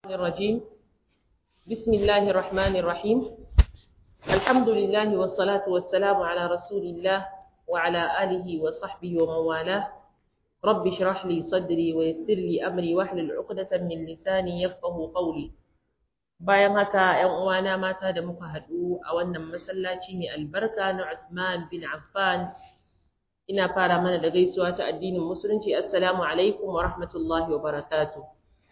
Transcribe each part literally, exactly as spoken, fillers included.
الرجيم بسم الله الرحمن الرحيم الحمد لله والصلاة والسلام على رسول الله وعلى آله وصحبه ومن والاه رب اشرح لي صدري ويسر لي أمري واحلل عقدة من لساني يفقهوا قولي. bayan haka ƴan uwana mata da muka haɗu a wannan masallaci mai albarka na Uthman bin Affan, ina fara mana da gaisuwa ta addinin musulunci. Assalamu alaikum wa rahmatullahi wa barakatuh.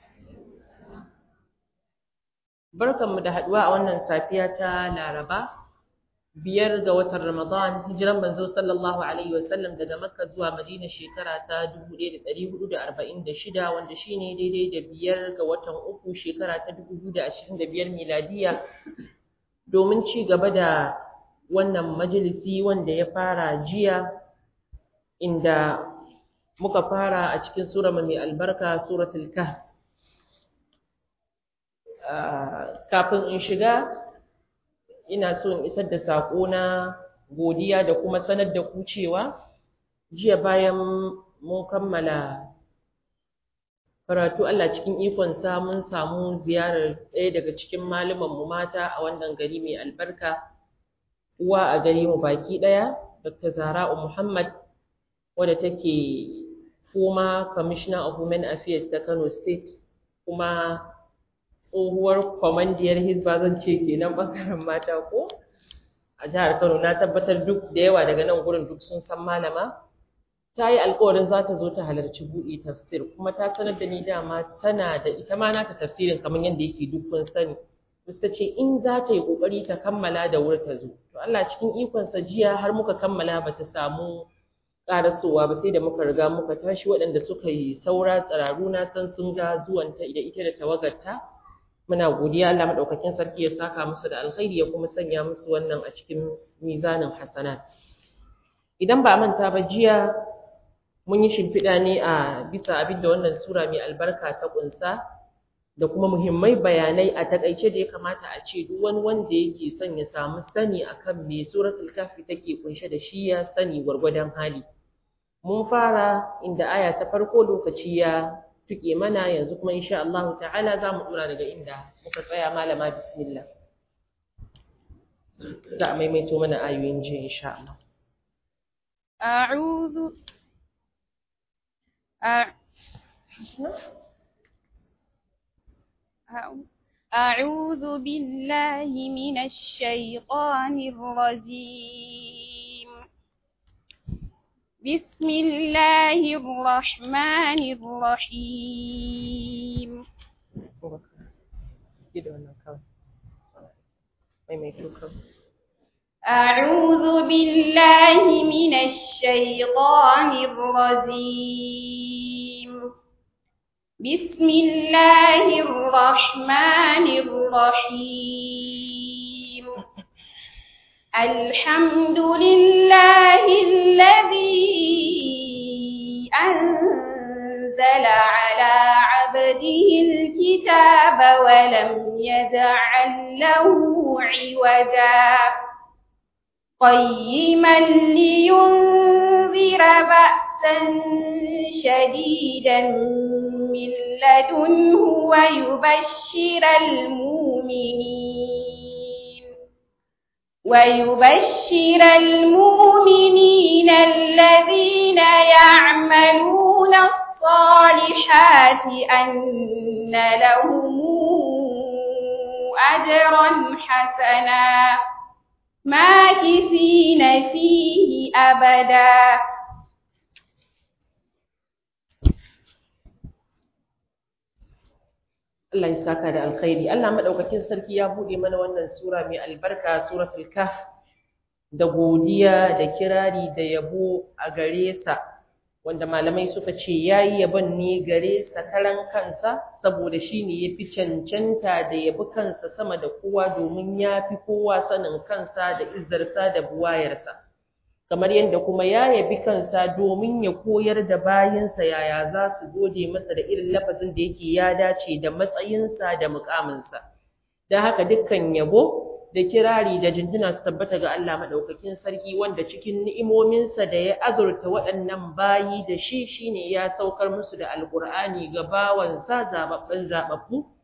Barkanmu da haɗuwa a wannan safiya ta Laraba, biyar ga watan Ramadan, hijiran manzo sallallahu alaihi wa sallam daga Makka zuwa Madina shekara ta dubu ɗaya da ɗari huɗu da arba'in da shida, wanda shine daidai da biyar ga watan uku shekara ta dubu biyu da ashirin da biyar miladiya, domin ci gaba da wannan majalisi wanda ya fara jiya, inda muka fara a cikin sura mai albarka, suratul Kahf. Kafin in shiga, ina so in isar da saƙo na godiya da kuma sanar da ku cewa jiya bayan mun kammala karatu, Allah cikin ikonsa mun samu ziyarar ɗaya daga cikin malamanmu mata a wannan gari mai albarka, uwa a gare mu baki ɗaya, Doctor Zahra'u Muhammad, wadda take former Commissioner of Women Affairs ta Kano State, kuma tsohuwar kwamandiyar Hizba zan ce kenan ɓangaren mata ko a jihar Kano. Na tabbatar duk da yawa daga nan gurin duk sun san malama. Ta yi alƙawarin za ta zo ta halarci buɗe tafsir, kuma ta sanar da ni dama tana da ita ma nata tafsirin kamar yadda yake duk kun sani. Ta ce in za ta yi ƙoƙari ta kammala da wuri ta zo. To Allah cikin ikonsa jiya har muka kammala ba ta samu ƙarasowa ba, sai da muka riga muka tashi. Waɗanda suka yi saura tsiraru na san sun ga zuwanta da ita da tawagarta. Muna godiya, Allah madaukakin sarki ya saka musu da alkhairi ya kuma sanya musu wannan a cikin mizanin hasanat. Idan ba manta ba, jiya mun yi shimfiɗa ne a bisa abin da wannan sura mai albarka ta kunsa, da kuma muhimmai bayanai a takaice da ya kamata a ce duk wani wanda yake son ya samu sani akan me suratul Kahfi take kunshe da shi ya sani gwargwadon hali. Mun fara inda aya ta farko lokaci ya tuke mana, yanzu kuma insha Allah ta'ala za mu dora daga inda muka tsaya. Malama bismillah, za a maimaito mana ayoyin ji insha Allah. a'udhu a'udhu billahi minash shaitanir rajim. بسم الله الرحمن الرحيم أعوذ بالله من الشيطان الرجيم بسم الله الرحمن الرحيم الحمد لله الذي أنزل على عبده الكتاب ولم يجعل له عوجا قيما لينذر بأسا شديدا من لدنه ويبشر المؤمنين ويبشر المؤمنين الذين يعملون الصالحات أن لهم أجرا حسنا ماكثين فيه أبدا. Allah ya saka da alkhairi. Allah madaukakin sarki ya bude mana wannan sura mai albarka, suratul Kahf, da godiya da kirari da yabo a gare sa, wanda malamai suka ce yayi yabon ne gare sa karan kansa, saboda shine yafi cancanta da yabi kansa sama da kowa, domin yafi kowa sanin kansa da izzarsa da buwayarsa. Kamar yadda kuma ya yabi kansa domin ya koyar da bayinsa yaya za su gode masa da irin lafazin da yake ya dace da matsayinsa da muƙaminsa. Don haka dukkan yabo da kirari da jinjina su tabbata ga Allah madaukakin sarki, wanda cikin ni'imominsa da ya azurta waɗannan bayi da shi shine ya saukar musu da alqur'ani ga bawansa zababban zababbu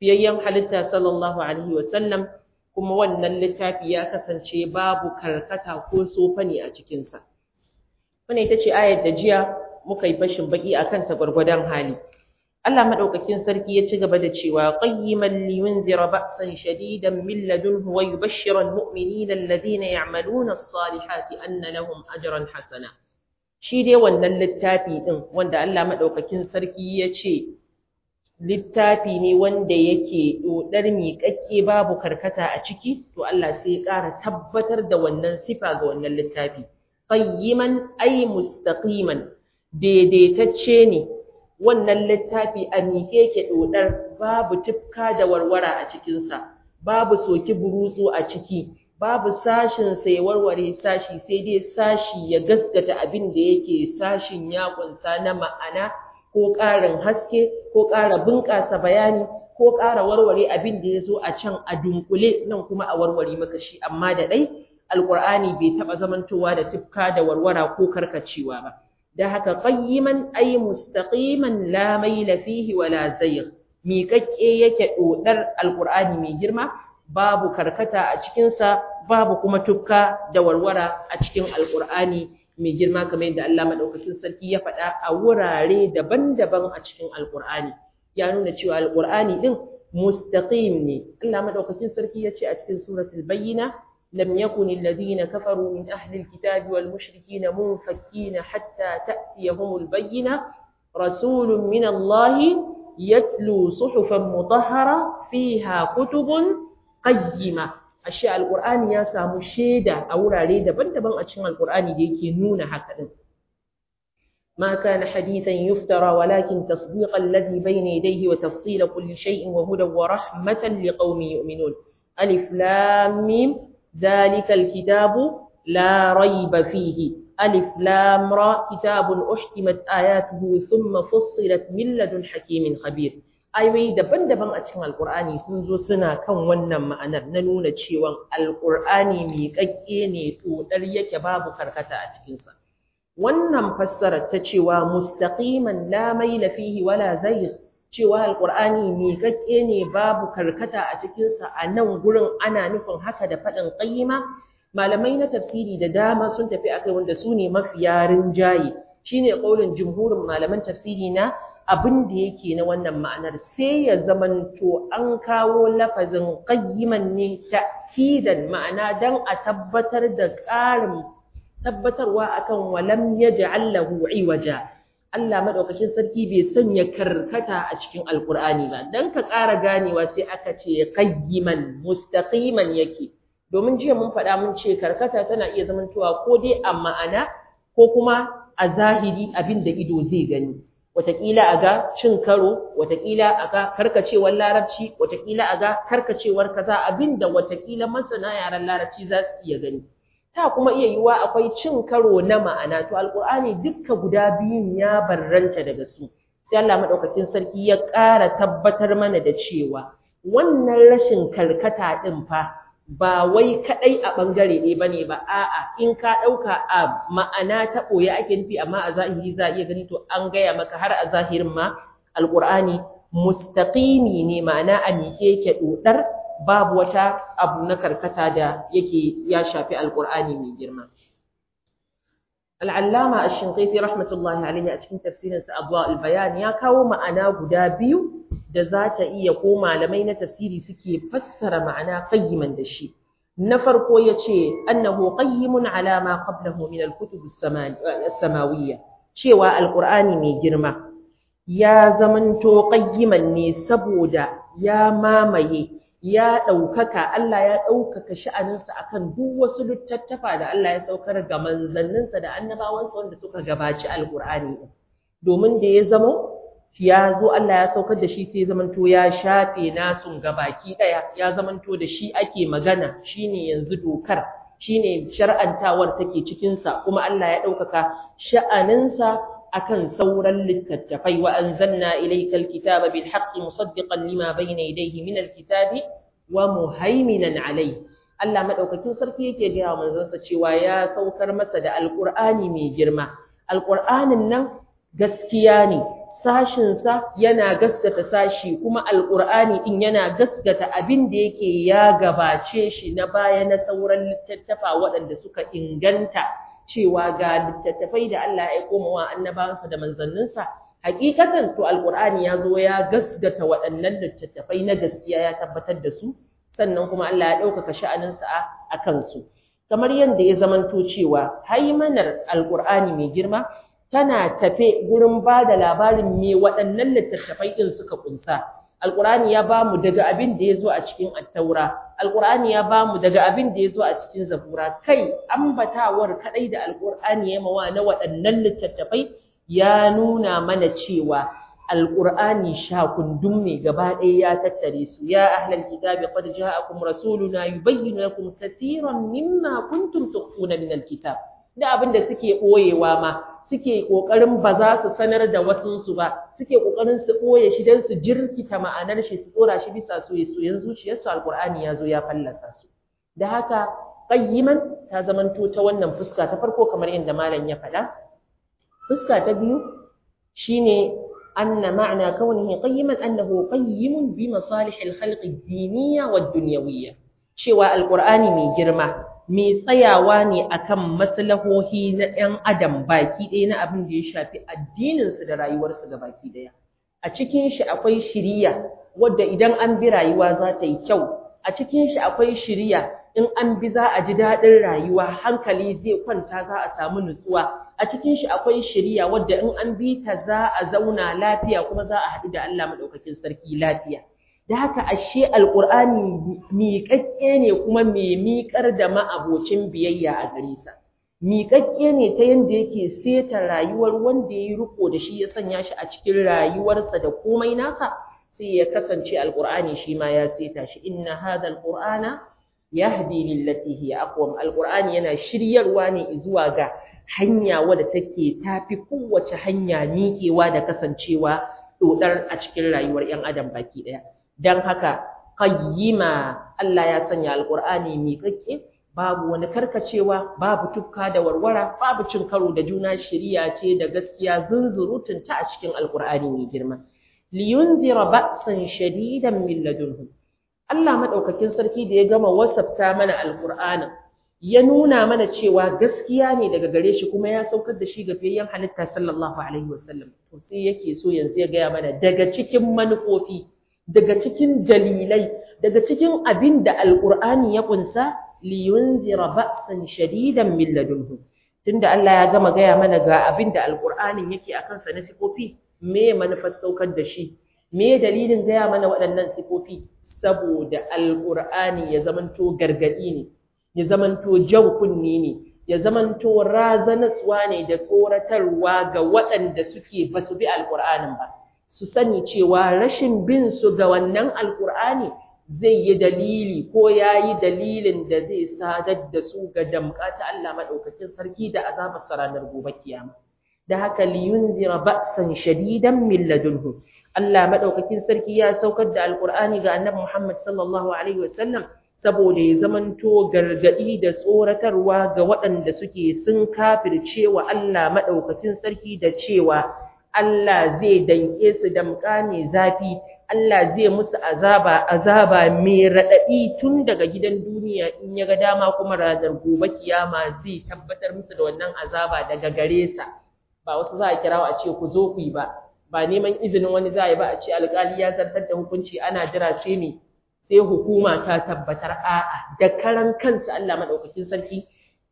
fiyayyen halitta sallallahu alaihi wasallam, kuma wannan littafi ya kasance babu karkata ko sofani a cikinsa. Wannan ita ce ayar da jiya muka yi fashin baki akan ta gwargwadon hali. Allah madaukakin sarki ya ci gaba da cewa qayyiman liyunzira ba'san shadidan min ladunhu wa yubashshira almu'minina alladhina ya'maluna as-salihati anna lahum ajran hasana. Shi dai wannan littafi din wanda Allah madaukakin sarki ya ce littafi ne wanda yake dodar miƙaƙƙe babu karkata a ciki, to Allah sai ya ƙara tabbatar da wannan sifa ga wannan littafi. Qayyiman ay mustaqiman, daidaitacce ne wannan littafi a miƙe ke ɗodar, babu tifka da warwara a cikinsa, babu soki burutsu a ciki, babu sashin sai warware sashi, sai dai sashi ya gaskata abin da yake sashin ya kunsa na ma'ana ko ƙarin haske ko ƙara bunƙasa bayani ko ƙara warware abin da ya zo a can a dunkule, nan kuma a warware maka shi. Amma da ɗai alƙur'ani bai taɓa zamantowa da tifka da warwara ko karkacewa ba. Da haka qayyiman ay mustaqiman la mayla fihi wala zayg, miƙaƙƙe yake dodar alqur'ani mai girma, babu karkata a cikin sa, babu kuma tukka da warwara a cikin alqur'ani mai girma, kamar yadda Allah madaukakin sarki ya faɗa a wurare daban-daban a cikin alqur'ani. Ya nuna cewa alqur'ani din mustaqim ne. Allah madaukakin sarki ya ce a cikin suratul bayyina لم يكن الذين كفروا من أهل الكتاب والمشركين منفكين حتى تأتيهم البينة رسول من الله يتلو صحفا مطهرة فيها كتب قيمة. أشياء القرآن يا سامو شيدا أو راريدا بندبن أشياء القرآن ديكي نون هكذا. ما كان حديثا يفترى ولكن تصديق الذي بين يديه وتفصيل كل شيء وهدى ورحمة لقوم يؤمنون. ألف لام ميم ذلك الكتاب لا ريب فيه. ألف لام را كتاب أحكمت آياته ثم فصلت من لدن حكيم خبير. أيوة daban-daban a cikin Alƙur'ani sun zo suna kan wannan ma'anar na nuna cewa Alƙur'ani miƙaƙƙe ne, todar yake babu karkata a cikinsa. Wannan fassarar ta cewa mustaqiman la maila fihi wala zayg, cewa alƙur'ani miƙaƙƙe ne babu karkata a cikinsa, a nan gurin ana nufin haka da faɗin qayyima. Malamai na tafsiri da dama sun tafi akai, wanda su ne mafiya rinjaye, shine ƙaulin jumhurin malaman tafsiri na abin da yake na wannan ma'anar, sai ya zamanto an kawo lafazin qayyiman ne ta'kidan, ma'ana dan a tabbatar da ƙarin tabbatarwa akan walam yaj'al lahu iwaja. Allah madaukakin sarki bai sanya karkata a cikin alqur'ani ba, dan ka ƙara ganewa sai aka ce qayyiman mustaqiman yake. Domin jiya mun faɗa mun ce karkata tana iya zamantowa ko dai a ma'ana ko kuma a zahiri abin da ido zai gani. Wataƙila a ga cin karo, wataƙila a ga karkacewar larabci, wataƙila a ga karkacewar kaza, abin da wataƙila masana yaren larabci za su iya gani. Ta kuma iya yiwuwa akwai cin karo na ma'ana, to alƙur'ani dukka guda biyun ya barranta daga su. Sai Allah madaukakin sarki ya ƙara tabbatar mana da cewa wannan rashin karkata ɗin fa ba wai kaɗai a ɓangare ɗaya bane ba, a'a in ka ɗauka a ma'ana ta ɓoye ake nufi, amma a zahiri za a iya gani, to an gaya maka har a zahirin ma alƙur'ani mustaqimi ne, ma'ana a miƙe yake ɗoɗar, babu wata abu na karkata da yake ya shafi alƙur'ani mai girma. Al'allama ash-Shinqiti rahmatullahi alayhi a cikin tafsirinsa Adwa'ul Bayan ya kawo ma'ana guda biyu da za ta iya ko malamai na tafsiri suke fassara ma'ana qayyiman da shi. Na farko yace annahu qayyimun ala ma qablahu min al-kutub as-samawiyya, cewa alqur'ani mai girma ya zamanto qayyiman ne saboda ya mamaye, ya ɗaukaka, Allah ya ɗaukaka sha'aninsa akan duk wasu littattafa da Allah ya saukar ga manzanninsa da annabawansa wanda suka gabaci alqur'ani, domin da ya zamo ya zo Allah ya saukar da shi sai zamanto ya shafe nasun gabaki daya, ya zamanto da shi ake magana, shine yanzu dokar, shine shar'antawar take cikin sa, kuma Allah ya daukaka sha'aninsa akan sauran littattafai. Wa anzalna ilaykal kitaba bil haqqi musaddiqan lima bayna yadayhi min al kitabi wa muhaiminan alayhi. Allah madaukakin sarki yake ga manzansa cewa ya saukar masa da alqur'ani mai girma. Alqur'anin nan gaskiya ne sashinsa yana gaskata sashi, kuma alƙur'ani ɗin yana gaskata abin da yake ya gabace shi na baya na sauran littattafa waɗanda suka inganta cewa ga littattafai da Allah ya aiko wa annabawansa da manzanninsa. Hakikatan to alƙur'ani ya zo ya gaskata waɗannan littattafai na gaskiya, ya tabbatar da su, sannan kuma Allah ya ɗaukaka sha'aninsa a kansu. Kamar yadda ya zamanto cewa haimanar alƙur'ani mai girma tana tafe gurin ba da labarin me waɗannan littattafai ɗin suka ƙunsa. Alƙur'ani ya ba mu daga abin da ya zo a cikin attaura, Alƙur'ani ya ba mu daga abin da ya zo a cikin zabura, kai ambatawar kaɗai da Alƙur'ani ya mawa na waɗannan littattafai ya nuna mana cewa Alƙur'ani shakundum ne gaba ɗaya ya tattare su. Ya ahlal kitabi qad ja'akum rasuluna yubayyinu lakum katiran mimma kuntum tukhfuna min alkitab. Da abin da suke ɓoyewa ma suke ƙoƙarin ba za su sanar da wasunsu ba, suke ƙoƙarin su ɓoye shi don su jirkita ma'anar shi, su ɗora shi bisa soye-soyen zuciyarsu, Alƙur'ani ya zo ya fallasa su. Da haka qayyiman ta zamanto ta wannan fuska ta farko kamar yadda malam ya faɗa. Fuska ta biyu shine anna ma'na kaunihi qayyiman annahu qayyimun bi masalihil khalqi ad-diniyya wad-dunyawiyya. Cewa Alƙur'ani mai girma mai tsayawa ne akan maslahohi na ɗan adam baki ɗaya na abin da ya shafi addininsu da rayuwarsu ga baki ɗaya. A cikin shi akwai shiriya wadda idan an bi rayuwa za ta yi kyau. A cikin shi akwai shiriya in an bi za a ji daɗin rayuwa, hankali zai kwanta, za a samu nutsuwa. A cikin shi akwai shiriya wadda in an bi ta za a zauna lafiya kuma za a haɗu da Allah maɗaukakin sarki lafiya. Da haka ashe Alƙur'ani miƙaƙƙe ne kuma mai miƙar da ma'abocin biyayya a gare sa. Miƙaƙƙe ne ta yanda yake seta rayuwar wanda ya yi riƙo da shi ya sanya shi a cikin rayuwarsa da komai nasa, sai ya kasance Alƙur'ani shi ma ya seta shi. Inna hadha alqur'ana yahdi lillati hiya aqwam. Alƙur'ani yana shiryarwa ne zuwa ga hanya wadda take tafi kowace hanya miƙewa da kasancewa dodar a cikin rayuwar 'yan adam baki ɗaya. Don haka qayyima Allah ya sanya Alƙur'ani miƙaƙƙe, babu wani karkacewa, babu tufka da warwara, babu cin karo da juna, shiriya ce da gaskiya zunzurutun ta a cikin Alƙur'ani mai girma. Liyunzira ba'san shadidan min ladunhu. Allah madaukakin sarki da ya gama wasafta mana Alƙur'anin ya nuna mana cewa gaskiya ne daga gare shi kuma ya saukar da shi ga fiyayyen halitta sallallahu alaihi wasallam. To sai yake so yanzu ya gaya mana daga cikin manufofi, daga cikin dalilai, daga cikin abin da Alƙur'ani ya ƙunsa, liyunzira ba'san shadidan min ladunhu. Tunda Allah ya gama gaya mana ga abin da Alƙur'anin yake akan sa na sifofi, me manufar saukar da shi? Me dalilin gaya mana waɗannan sifofi? Saboda Alƙur'ani ya zamanto gargaɗi ne, ya zamanto jan kunne ne, ya zamanto razanaswa ne da tsoratarwa ga waɗanda suke basu bi Alƙur'anin ba. Su sani cewa rashin bin su ga wannan Alƙur'ani zai yi dalili ko ya yi dalilin da zai sadar da su ga damƙa ta Allah maɗaukakin sarki da azabar ranar gobe kiyama. Da haka liyunzira ba'san shadidan min ladunhu. Allah maɗaukakin sarki ya saukar da Alƙur'ani ga Annabi Muhammad sallallahu alaihi wasallam saboda ya zamanto gargaɗi da tsoratarwa ga waɗanda suke sun kafirce wa Allah maɗaukakin sarki da cewa Allah zai danke su damƙa mai zafi, Allah zai musu azaba, azaba mai raɗaɗi tun daga gidan duniya, in ya ga dama kuma ranar gobe kiyama zai tabbatar musu da wannan azaba daga gare sa. Ba wasu za a kirawo a ce ku zo ku yi ba, ba neman izinin wani za a yi ba a ce alƙali ya zartar da hukunci ana jira sai me sai hukuma ta tabbatar, a'a da karan kansa Allah madaukakin sarki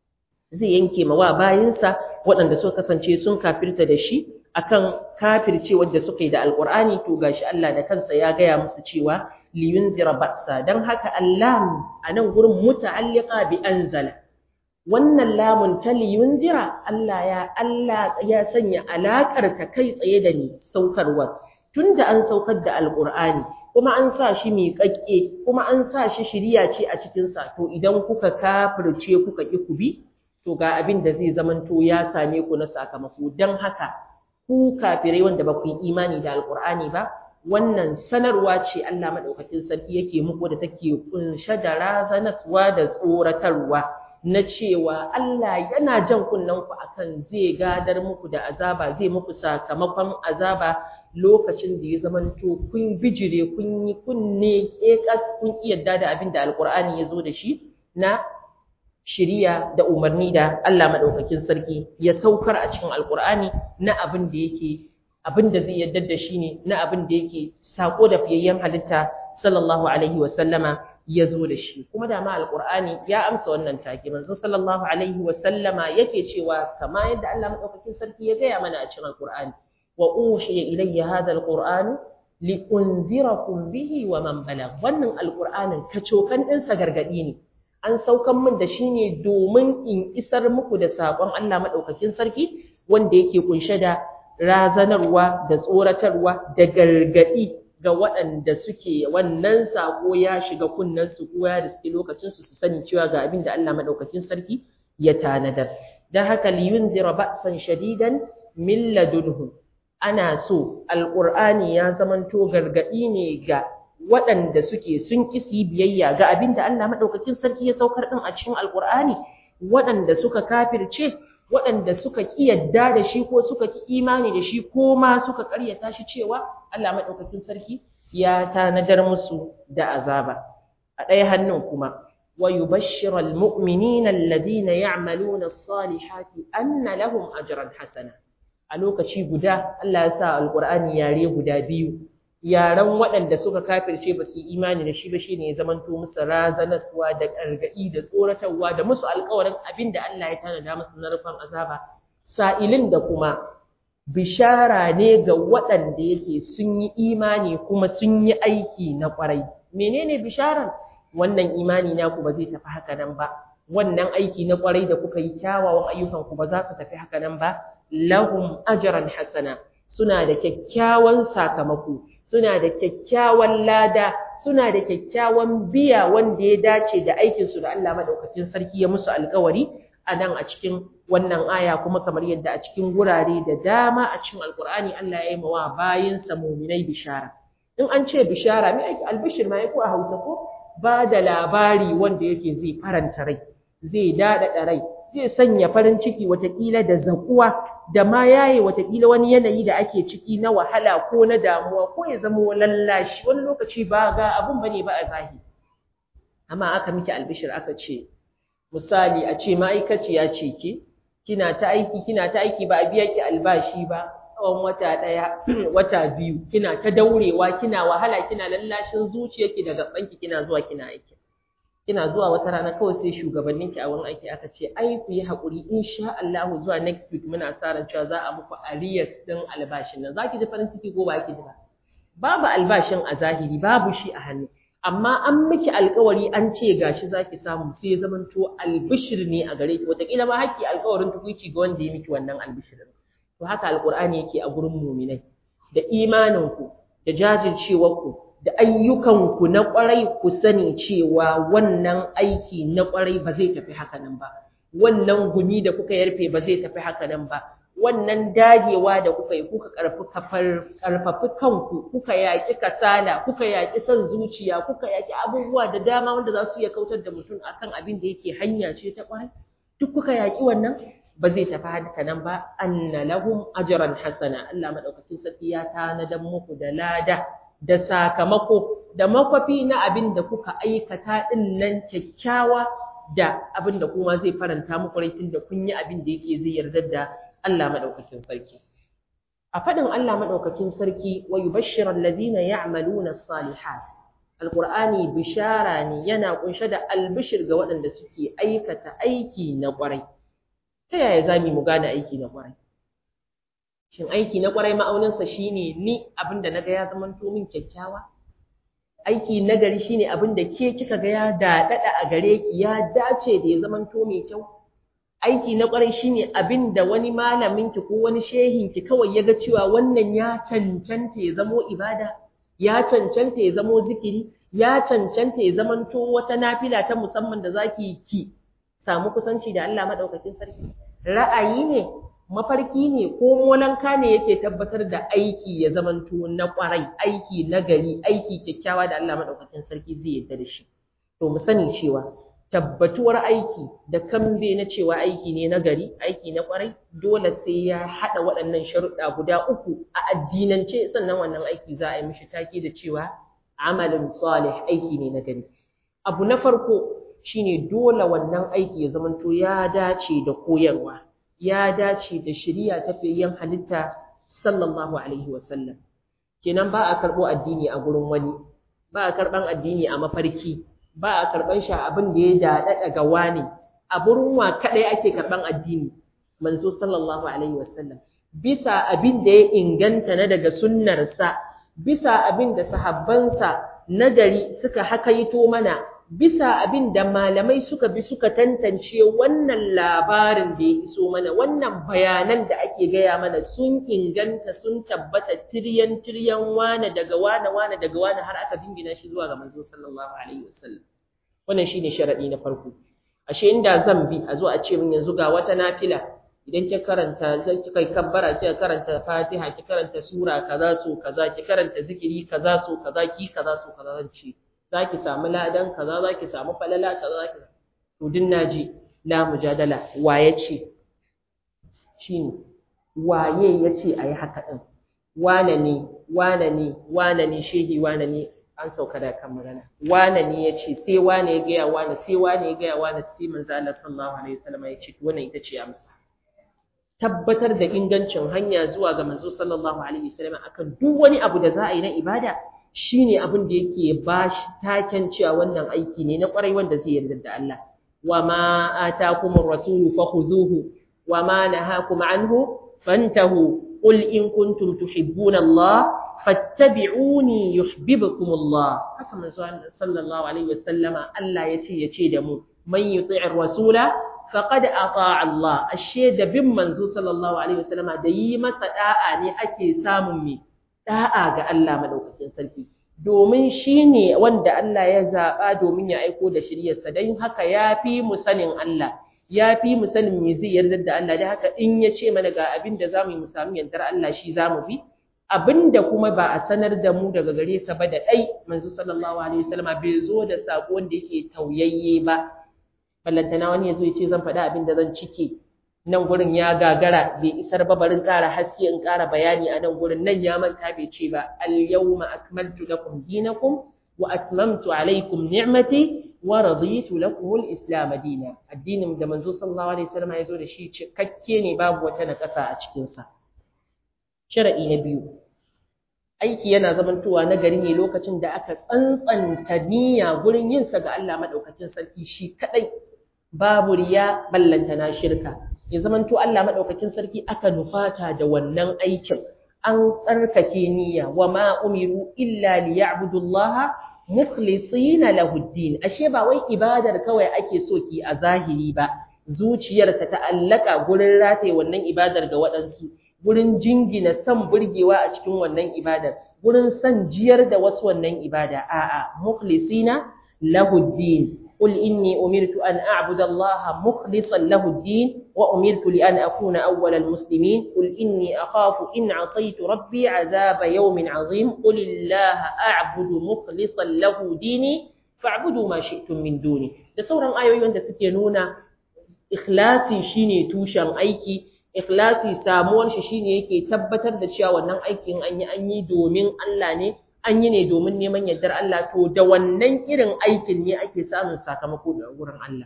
zai yanke mawa bayinsa waɗanda suka kasance sun kafirta da shi akan kafirce wanda suka yi da Alƙur'ani. To gashi Allah da kansa ya gaya musu cewa liyunzira ba'sa. Dan haka Allah a nan gurin muta'alliqa bi anzala, wannan lamun ta liyunzira Allah ya Allah ya sanya alakar ta kai tsaye da ni saukarwar, tunda an saukar da Alƙur'ani kuma an sa shi miƙaƙƙe kuma an sa shi shiriya ce a cikin sa, to idan kuka kafirce kuka ki ku bi, to ga abin da zai zamanto ya same ku na sakamako. Dan haka ku kafirai wanda ba ku yi imani da Alƙur'ani ba, wannan sanarwa ce Allah madaukakin sarki yake muku da take kunshe da razanaswa da tsoratarwa na cewa Allah yana jan kunnen ku akan zai gadar muku da azaba, zai muku sakamakon azaba lokacin da ya zamanto kun bijire, kun yi kunne kekas, kun ki yadda da abin da alqur'ani ya zo da shi na shiriya da umarni da Allah madaukakin sarki ya saukar a cikin alqur'ani na abin da yake abin da zai yadda da shi ne, na abin da yake sako da fiyayyen halitta sallallahu alaihi wa sallama ya zo da shi. Kuma da ma alqur'ani ya amsa wannan take, manzo sallallahu alaihi wa sallama yake cewa kama yadda Allah madaukakin sarki ya gaya mana a cikin alqur'ani, wa ushiya ilayya hadha alqur'an li unzirakum bihi wa man balagh. Wannan alqur'anin kacokan din sa gargadi ne, an saukan min da shi ne domin in isar muku da sakon Allah madaukakin sarki wanda yake kunshe da razanarwa da tsoratarwa da gargadi ga waɗanda suke wannan sako ya shiga kunnensu ko ya riski lokacinsu su sani cewa ga abin da Allah madaukakin sarki ya tanadar. Dan haka liyunzira ba'san shadidan min ladunhu, ana so alqur'ani ya zamanto gargadi ne ga waɗanda suke sun kisi biyayya ga abin da Allah madaukakin sarki ya saukar din a cikin alqur'ani, waɗanda suka kafirce, waɗanda suka ƙi yadda da shi ko suka ƙi imani da shi ko ma suka ƙaryata shi cewa Allah maɗaukakin sarki ya tanadar musu da azaba. A ɗaya hannun kuma, wa yubashshiru al-mu'minina alladhina ya'maluna as-salihati anna lahum ajran hasana. A lokaci guda Allah ya sa alqur'ani yare guda biyu. Yaran waɗanda suka kafirce ba su yi imani da shi ba shine ya zamanto musu razanaswa da gargaɗi da tsoratarwa da musu alƙawarin abin da Allah ya tanada musu na rufin azaba. Sa'ilin da kuma bishara ne ga waɗanda yake sun yi imani kuma sun yi aiki na ƙwarai. Menene bisharar? Wannan imani naku ba zai tafi haka nan ba, wannan aiki na ƙwarai da kuka yi, kyawawan ayyukan ku ba za su tafi haka nan ba. Lahum ajran hasana, suna da kyakkyawan sakamako, suna da kyakkyawan lada, suna da kyakkyawan biya wanda ya dace da aikinsu da Allah madaukakin sarki ya musu alƙawari a nan a cikin wannan aya. Kuma kamar yadda a cikin gurare da dama a cikin alƙur'ani Allah ya yi mawa bayinsa muminai bishara. In an ce bishara, me ake albishir ma ko a Hausa ko ba da labari wanda yake zai faranta rai, zai daɗaɗa rai, zai sanya farin ciki watakila da zakuwa da ma yaye watakila wani yanayi da ake ciki na wahala ko na damuwa, ko ya zama lallashi. Wani lokaci ba ga abun bane ba a zahiri, amma aka miki albishir aka ce misali a ce ma'aikaciya ce ke, kina ta aiki kina ta aiki ba a biya ki albashi ba tsawon wata ɗaya wata biyu, kina ta daurewa, kina wahala, kina lallashin zuciyarki da gabanki, kina zuwa kina aiki. Kina zuwa wata rana kawai sai shugabanninki a wurin aiki aka ce ai ku yi haƙuri, insha Allah zuwa next week muna sa ran cewa za a muku arrears din albashin nan. Zaki ji farin ciki ko ba ki ji ba? Babu albashin a zahiri, babu shi a hannu, amma an miki alƙawari an ce gashi zaki samu, sai ya zamanto albishir ne a gare ki, wataƙila ma haƙƙi alƙawarin tukuici ga wanda ya miki wannan albishirin. To haka alƙur'ani yake a gurin muminai, da imaninku da jajircewarku da ayyukanku na ƙwarai, ku sani cewa wannan aiki na ƙwarai ba zai tafi haka nan ba, wannan gumi da kuka yarfe ba zai tafi haka nan ba, wannan dagewa da kuka yi kuka ƙarfafi kanku, kuka yaƙi kasala, kuka yaƙi son zuciya, kuka yaƙi abubuwa da dama wanda za su iya kautar da mutum akan abin da yake hanya ce ta ƙwarai, duk kuka yaƙi wannan ba zai tafi haka nan ba. Anna lahum ajran hasana, Allah madaukakin sarki ya tanadan muku da lada da sakamako da makwafi na abin da kuka aikata din nan kyakkyawa, da abin da kuma zai faranta muku rai tunda kun yi abin da yake zai yarda da Allah madaukakin sarki. A fadin Allah madaukakin sarki, wa yubashshiru alladhina ya'maluna as-salihat, alqur'ani bishara ne, yana kunshe da albishir ga waɗanda suke aikata aiki na ƙwarai. Ta yaya zamu mu gane aiki na ƙwarai? Shin aiki na ƙwarai ma'auninsa shine ni abinda naga ya zamanto min kyakkyawa? Aiki na gari shine abinda ke kika ga ya daɗaɗa a gare ki, ya dace da ya zamanto mai kyau? Aiki na ƙwarai shine abinda wani malamin ki ko wani shehin ki kawai ya ga cewa wannan ya cancanta ya zamo ibada, ya cancanta ya zamo zikiri, ya cancanta ya zamanto wata nafila ta musamman da zaki ki samu kusanci da Allah madaukakin sarki. Ra'ayi ne, mafarki ne, ko molanka ne yake tabbatar da aiki ya zamanto na ƙwarai, aiki na gari, aiki kyakkyawa da Allah madaukakin sarki zai yarda da shi. To mu sani cewa tabbatuwar aiki da kambe na cewa aiki ne na gari, aiki na kwarai, dole sai ya haɗa waɗannan sharuɗa guda uku a addinance, sannan wannan aiki za a yi mishi take da cewa amalin salih, aiki ne na gari. Abu na farko shine dole wannan aiki ya zamanto ya dace da koyarwa, ya dace da shari'a ta fiyayyen halitta sallallahu alaihi wasallam. Kenan ba a karɓo addini a gurin wani, ba a karɓan addini a mafarki, ba a karɓan shi abin da ya daɗaɗa ga wani. A gurin wa kaɗai ake karɓan addini? Manzo sallallahu alaihi wasallam, bisa abin da ya inganta na daga sunnarsa, bisa abin da sahabbansa na gari suka hakaito mana, bisa abin da malamai suka bi suka tantance wannan labarin da ya iso mana, wannan bayanan da ake gaya mana sun inganta, sun tabbata tiryan tiryan wane daga wane wane daga wane har aka dingina shi zuwa ga manzo sallallahu alaihi wasallam. Wannan shine sharadi na farko. Ashe inda zan bi a zo a ce min yanzu ga wata nafila, idan ki karanta zan ki kai kabbara ki karanta Fatiha, ki karanta sura kaza so kaza, ki karanta zikiri kaza so kaza, ki kaza so kaza, zan ce za ki samu ladan kaza, za ki samu falala kaza, ki to din naji la mujadala. Waye ce shine waye yace ayi haka din? Wane ne wane ne wane ne shehi wane ne? An sauka da kan magana. Wane ne yace? Sai wane ya gaya wane, sai wane ya gaya wane, sai manzo Allah sallallahu alaihi wasallam ya ce wannan ita ce amsa. Tabbatar da ingancin hanya zuwa ga manzo sallallahu alaihi wasallam akan duk wani abu da za a yi na ibada shine abin da yake bashi taken cewa wannan aiki ne na kwarai wanda zai yarda da Allah. Wa ma atakumur rasulu fakhuzuhu wa ma nahakum anhu fantahu qul in kuntum tuhibbuna Allah fattabi'uni yuhibbukum Allah. Haka manzo sallallahu alaihi wasallama Allah yace yace da mu man yuti'ir rasula faqad ata'a Allah. Ashe da bin manzo sallallahu alaihi wasallama da yi masa da'a ne ake samun me da'a ga Allah madaukakin sarki, domin shine wanda Allah ya zaba domin ya aiko da shiriyarsa. Dan haka yafi mu sanin Allah, yafi mu sanin me zai yarda da Allah. Dan haka in yace mana ga abin da zamu yi mu samu yardar Allah shi zamu bi, abinda kuma ba a sanar da mu daga gare sa ba da dai manzo sallallahu alaihi wasallama bai zo da sako wanda yake tauyayye ba. Ballantana wani yazo ya ce zan faɗa abin da zan cike nan gurin ya gagara bai isar ba, barin ƙara haske in ƙara bayani a nan gurin. Nan ya manta bai ce ba al-yawma akmaltu lakum dinakum wa atmamtu alaykum ni'mati wa raditu lakum al-islam dinan. Addinin da manzo sallallahu alaihi wasallam ya zo da shi cikakke ne, babu wata nakasa a cikin sa. Shar'i na biyu, aiki yana zamantowa na gari ne lokacin da aka tsantsanta niyya gurin yin sa ga Allah madaukakin sarki shi kadai, babu riya ballantana shirka. Ya zamanto Allah madaukakin sarki aka nufata da wannan aikin, an tsarkake niyya. Wa ma umiru illa liya'budullaha mukhlisina lahu-ddin. Ashe ba wai ibadar kawai ake so ki a zahiri ba, zuciyar ta ta'allaka gurin rataye wannan ibadar ga waɗansu, gurin jingina san burgewa a cikin wannan ibadar, gurin san jiyar da wasu wannan ibada. A'a, mukhlisina lahu-ddin. قل إني أمرت أن أعبد الله مخلصا له الدين وأمرت لأن أكون أول المسلمين قل إني أخاف إن عصيت ربي عذاب يوم عظيم قل الله أعبد مخلصا له ديني فاعبدوا ما شئتم من دوني. da sauran ayoyin da suke nuna ikhlasi shine tushen aiki, ikhlasi samuwar shi shine yake tabbatar da cewa wannan aikin an yi an yi domin Allah ne, an yi ne domin neman yardar Allah. To da wannan irin aikin ne ake samun sakamako da gurin Allah.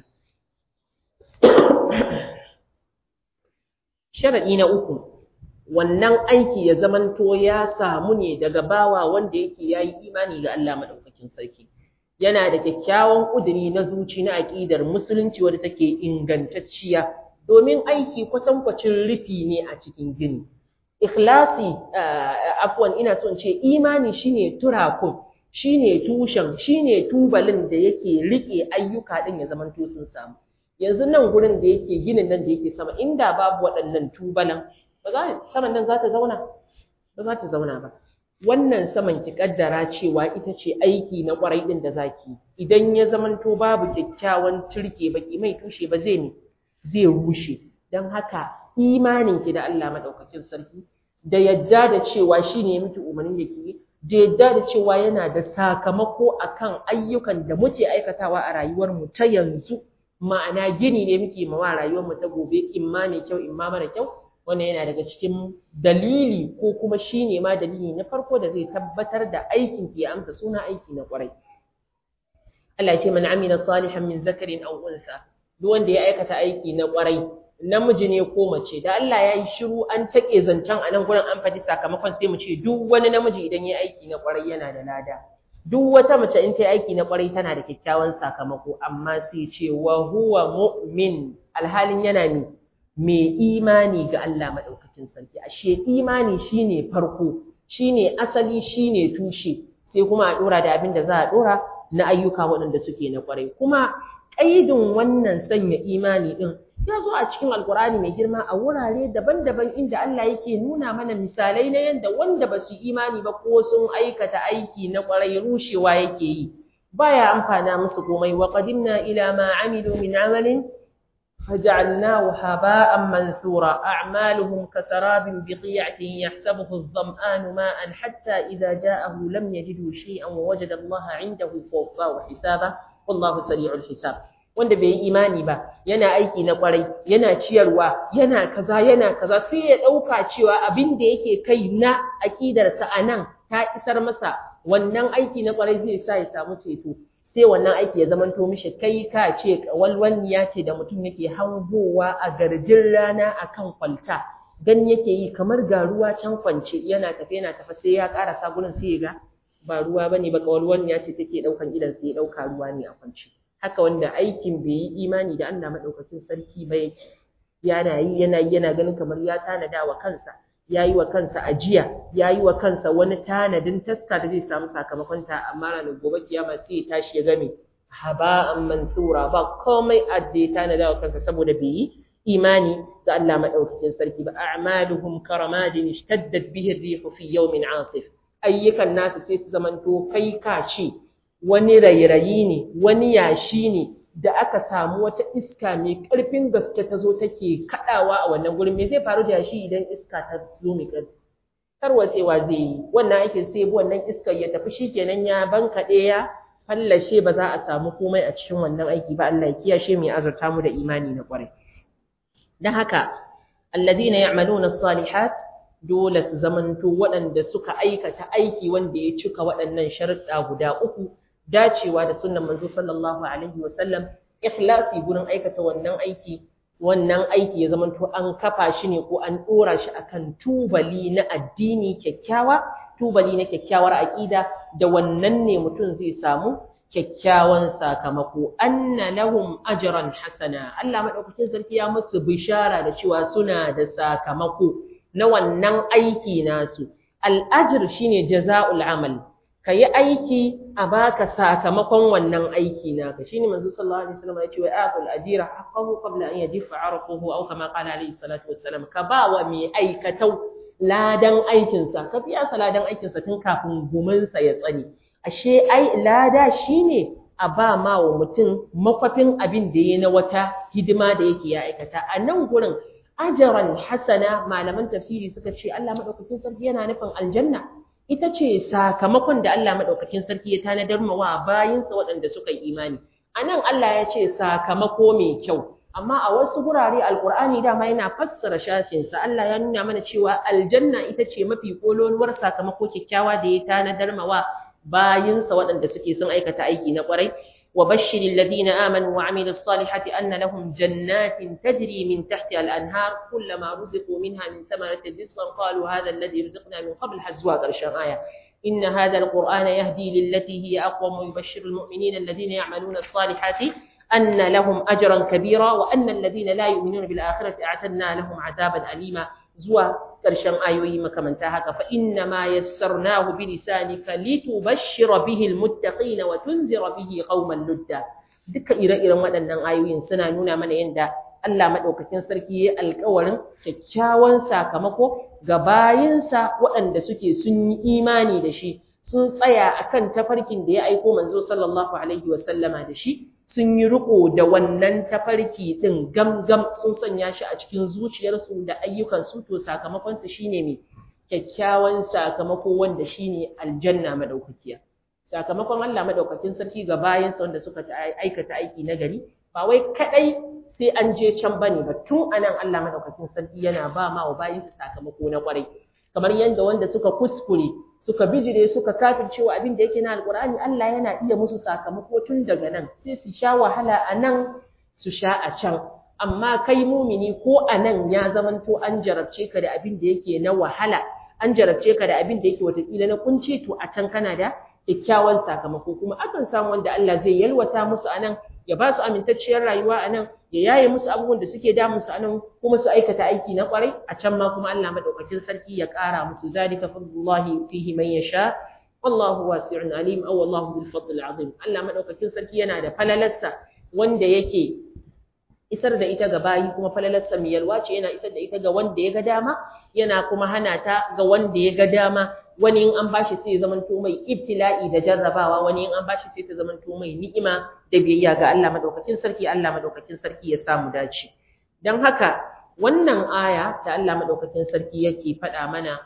Sharadi na uku, wannan aiki ya zamanto ya samu ne daga bawa wanda yake yayi imani ga Allah madaukakin sarki, yana da kyakkyawan kuduri na zuci na aqidar musulunci wanda take ingantacciya, domin aiki kwatankwacin rufi ne a cikin gini. Ikhlasi afwan ina so in ce imani shine turakun, shine tushen, shine tubalin da yake rike ayyuka din ya zamanto sun samu. Yanzu nan gurin da yake ginin nan da yake sama, inda babu waɗannan tubalan ba za saman nan za ta zauna ba za ta zauna ba. Wannan saman ki kaddara cewa ita ce aiki na kwarai din da zaki, idan ya zamanto babu kyakkyawan turke baki mai tushe ba zai ne zai rushe. Dan haka imaninki da Allah madaukakin sarki da yadda da cewa shine miki umarnin da ke da yadda da cewa yana da sakamako akan ayyukan da muke aikatawa a rayuwar mu ta yanzu, ma'ana gini ne muke ma rayuwar mu ta gobe, imma mai kyau imma mara kyau. Wannan yana daga cikin dalili ko kuma shine ma dalili na farko da zai tabbatar da aikin ki ya amsa suna aiki na kwarai. Allah ya ce man amila salihan min zakarin aw unsa, duk wanda ya aikata aiki na kwarai, namiji ne ko mace, da Allah ya yi shiru an take zancen a nan gurin an faɗi sakamakon, sai mu ce duk wani namiji idan ya aiki na kwarai yana da lada, duk wata mace in ta yi aiki na kwarai tana da kyakkyawan sakamako. Amma sai ce wa huwa mu'min, alhalin yana ne mai imani ga Allah madaukakin sarki. Ashe imani shine farko, shine asali, shine tushe, sai kuma a dora da abin da za a dora na ayyuka waɗanda suke na kwarai. Kuma ƙaidin wannan sanya imani din ya zo a cikin Alƙur'ani mai girma a wurare daban-daban, inda Allah yake nuna mana misalai na yanda wanda ba su imani ba ko sun aikata aiki na kwarai rushewa yake yi, baya amfana musu komai. Wa qadimna ila ma amilu min amalin faj'alnahu haba'an mansura a'maluhum kasarabin biqi'atin yahsabuhu adh-dham'anu ma'an hatta idha ja'ahu lam yajidhu shay'an wa wajada Allah 'indahu fawaffahu hisaba wallahu sari'ul hisab. Wanda bai yi imani ba yana aiki na kwarai, yana ciyarwa, yana kaza yana kaza, sai ya dauka cewa abin da yake kai na aqidarsa anan ta isar masa, wannan aiki na kwarai zai sa ya samu ceto, sai wannan aiki ya zamanto mishi kai ka ce walwalniya ce da mutum yake hangowa a garjin rana akan kwalta, gan yake yi kamar ga ruwa can kwance, yana tafe yana tafe sai ya karasa gurin sai ya ga ba ruwa bane ba, walwalniya ce take daukan idan sai ya dauka ruwa ne a kwance. Haka wanda aikin bai yi imani da Allah madaukakin sarki ba yake, yana yi yana yi yana ganin kamar ya tanada wa kansa, yayi wa kansa ajiya, yayi wa kansa wani tanadin taska da zai samu sakamakon ta, amma ranar gobe kiyama sai ya tashi ya game haba'an mansura, ba komai adda ya tanada wa kansa saboda bai yi imani da Allah madaukakin sarki ba. A'maluhum karamadin ishtaddat bihi ar-rihu fi yawmin 'asif, ayyukan nasu sai su zamanto kai ka ce wani rairayi ne, wani yashi ne da aka samu wata iska mai ƙarfin gaske ta zo take kaɗawa a wannan gurin. Me zai faru da yashi idan iska ta zo mai ƙarfi? Tarwatsewa zai yi. Wannan aikin sai wannan iskar ya tafi, shikenan ya bankaɗe ya fallashe, ba za a samu komai a cikin wannan aiki ba. Allah ya kiyashe mu, ya azurta mu da imani na ƙwarai. Dan haka alladhina ya'maluna as-salihat dole su zamanto waɗanda suka aikata aiki wanda ya cika waɗannan sharuɗa guda uku, dacewa da sunnan manzo sallallahu alaihi wasallam, ikhlasi gurin aikata wannan aiki, wannan aiki ya zamanto an kafa shi ne ko an dora shi akan tubali na addini kyakkyawa, tubali na kyakkyawar aqida, da wannan ne mutum zai samu kyakkyawan sakamako. Anna lahum ajran hasana, Allah madaukakin sarki ya musu bishara da cewa suna da sakamako na wannan aiki nasu. Al-ajr shine jaza'ul amal, ka yi aiki a baka sakamakon wannan aiki naka. Shine manzo sallallahu alaihi wasallam ya ce wa aqul ajira haqqahu qabla an yajifa arquhu, aw kama qala alaihi salatu wassalam, ka ba wa mai aikatau ladan aikin sa, ka biya sa ladan aikin sa tun kafin gumin sa ya tsani. Ashe ai lada shine a ba ma wa mutum makwafin abin da yayi na wata hidima da yake ya aikata. A nan gurin ajran hasana, malaman tafsiri suka ce Allah madaukakin sarki yana nufin aljanna, ita ce sakamakon da Allah madaukakin sarki ya tanadar wa bayinsa waɗanda suka yi imani. Anan Allah ya ce sakamako mai kyau, amma a wasu gurare Alƙur'ani dama yana fassara shashin sa. Allah ya nuna mana cewa aljanna ita ce mafi kololuwar sakamako kyakkyawa da ya tanadar wa bayinsa waɗanda suke sun aikata aiki na ƙwarai. وبشر الذين آمنوا وعملوا الصالحات أن لهم جنات تجري من تحتها الأنهار كلما رزقوا منها من ثمرة رزقا قالوا هذا الذي رزقنا من قبل حزوا قرشان آية إن هذا القرآن يهدي للتي هي أقوم ويبشر المؤمنين الذين يعملون الصالحات أن لهم أجرا كبيرا وأن الذين لا يؤمنون بالآخرة أعتدنا لهم عذابا أليما زوا ƙarshen ayoyi makamanta haka. Fa inna ma yassarnahu bi lisanika litubashshira bihi almuttaqina wa tunzira bihi qauman ludda. Duka ire-iren waɗannan ayoyin suna nuna mana yadda Allah madaukakin sarki yayi alƙawarin kyakkyawan sakamako ga bayinsa waɗanda suke sun yi imani da shi, sun tsaya akan tafarkin da ya aiko manzo sallallahu alaihi wa sallama da shi, sun yi riko da wannan tafarki din gamgam, sun sanya shi a cikin zuciyarsu da ayyukansu, to sakamakon su shine me kyakkyawan sakamako wanda shine aljanna madaukakiya. Sakamakon Allah madaukakin sarki ga bayansa wanda suka aikata aiki na gari ba wai kadai sai an je can bane ba, tun anan Allah madaukakin sarki yana ba ma wa bayinsa sakamako na kwarai, kamar yadda wanda suka kuskure suka bijire suka kafircewa abin da yake na alkur'ani, Allah yana iya musu sakamako tun daga nan, sai su sha wahala a nan su sha a can. Amma kai mumini ko a nan ya zamanto an jarabce ka da abin da yake na wahala, an jarabce ka da abin da yake watakila na kunci, to a can kana da kyakkyawan sakamako. Kuma akan samu wanda Allah zai yalwata musu a nan, ya ba su amintacciyar rayuwa a nan, ya yaye musu abubuwan da suke damun su a nan, kuma su aikata aiki na kwarai a can ma kuma Allah madaukakin sarki ya ƙara musu. Zalika fadlullahi yutihi man yasha wallahu wasi'un alim, aw wallahu bil fadl azim. Allah madaukakin sarki yana da falalarsa wanda yake isar da ita ga bayi, kuma falalarsa mai yalwa ce, yana isar da ita ga wanda ya ga dama, yana kuma hana ta ga wanda ya ga dama. Wani in an bashi sai ya zamanto mai ibtila'i da jarrabawa, wani in an bashi sai ta zamanto mai ni'ima da biyayya ga Allah madaukakin sarki. Allah madaukakin sarki ya samu dace. Dan haka wannan aya da Allah madaukakin sarki yake faɗa mana,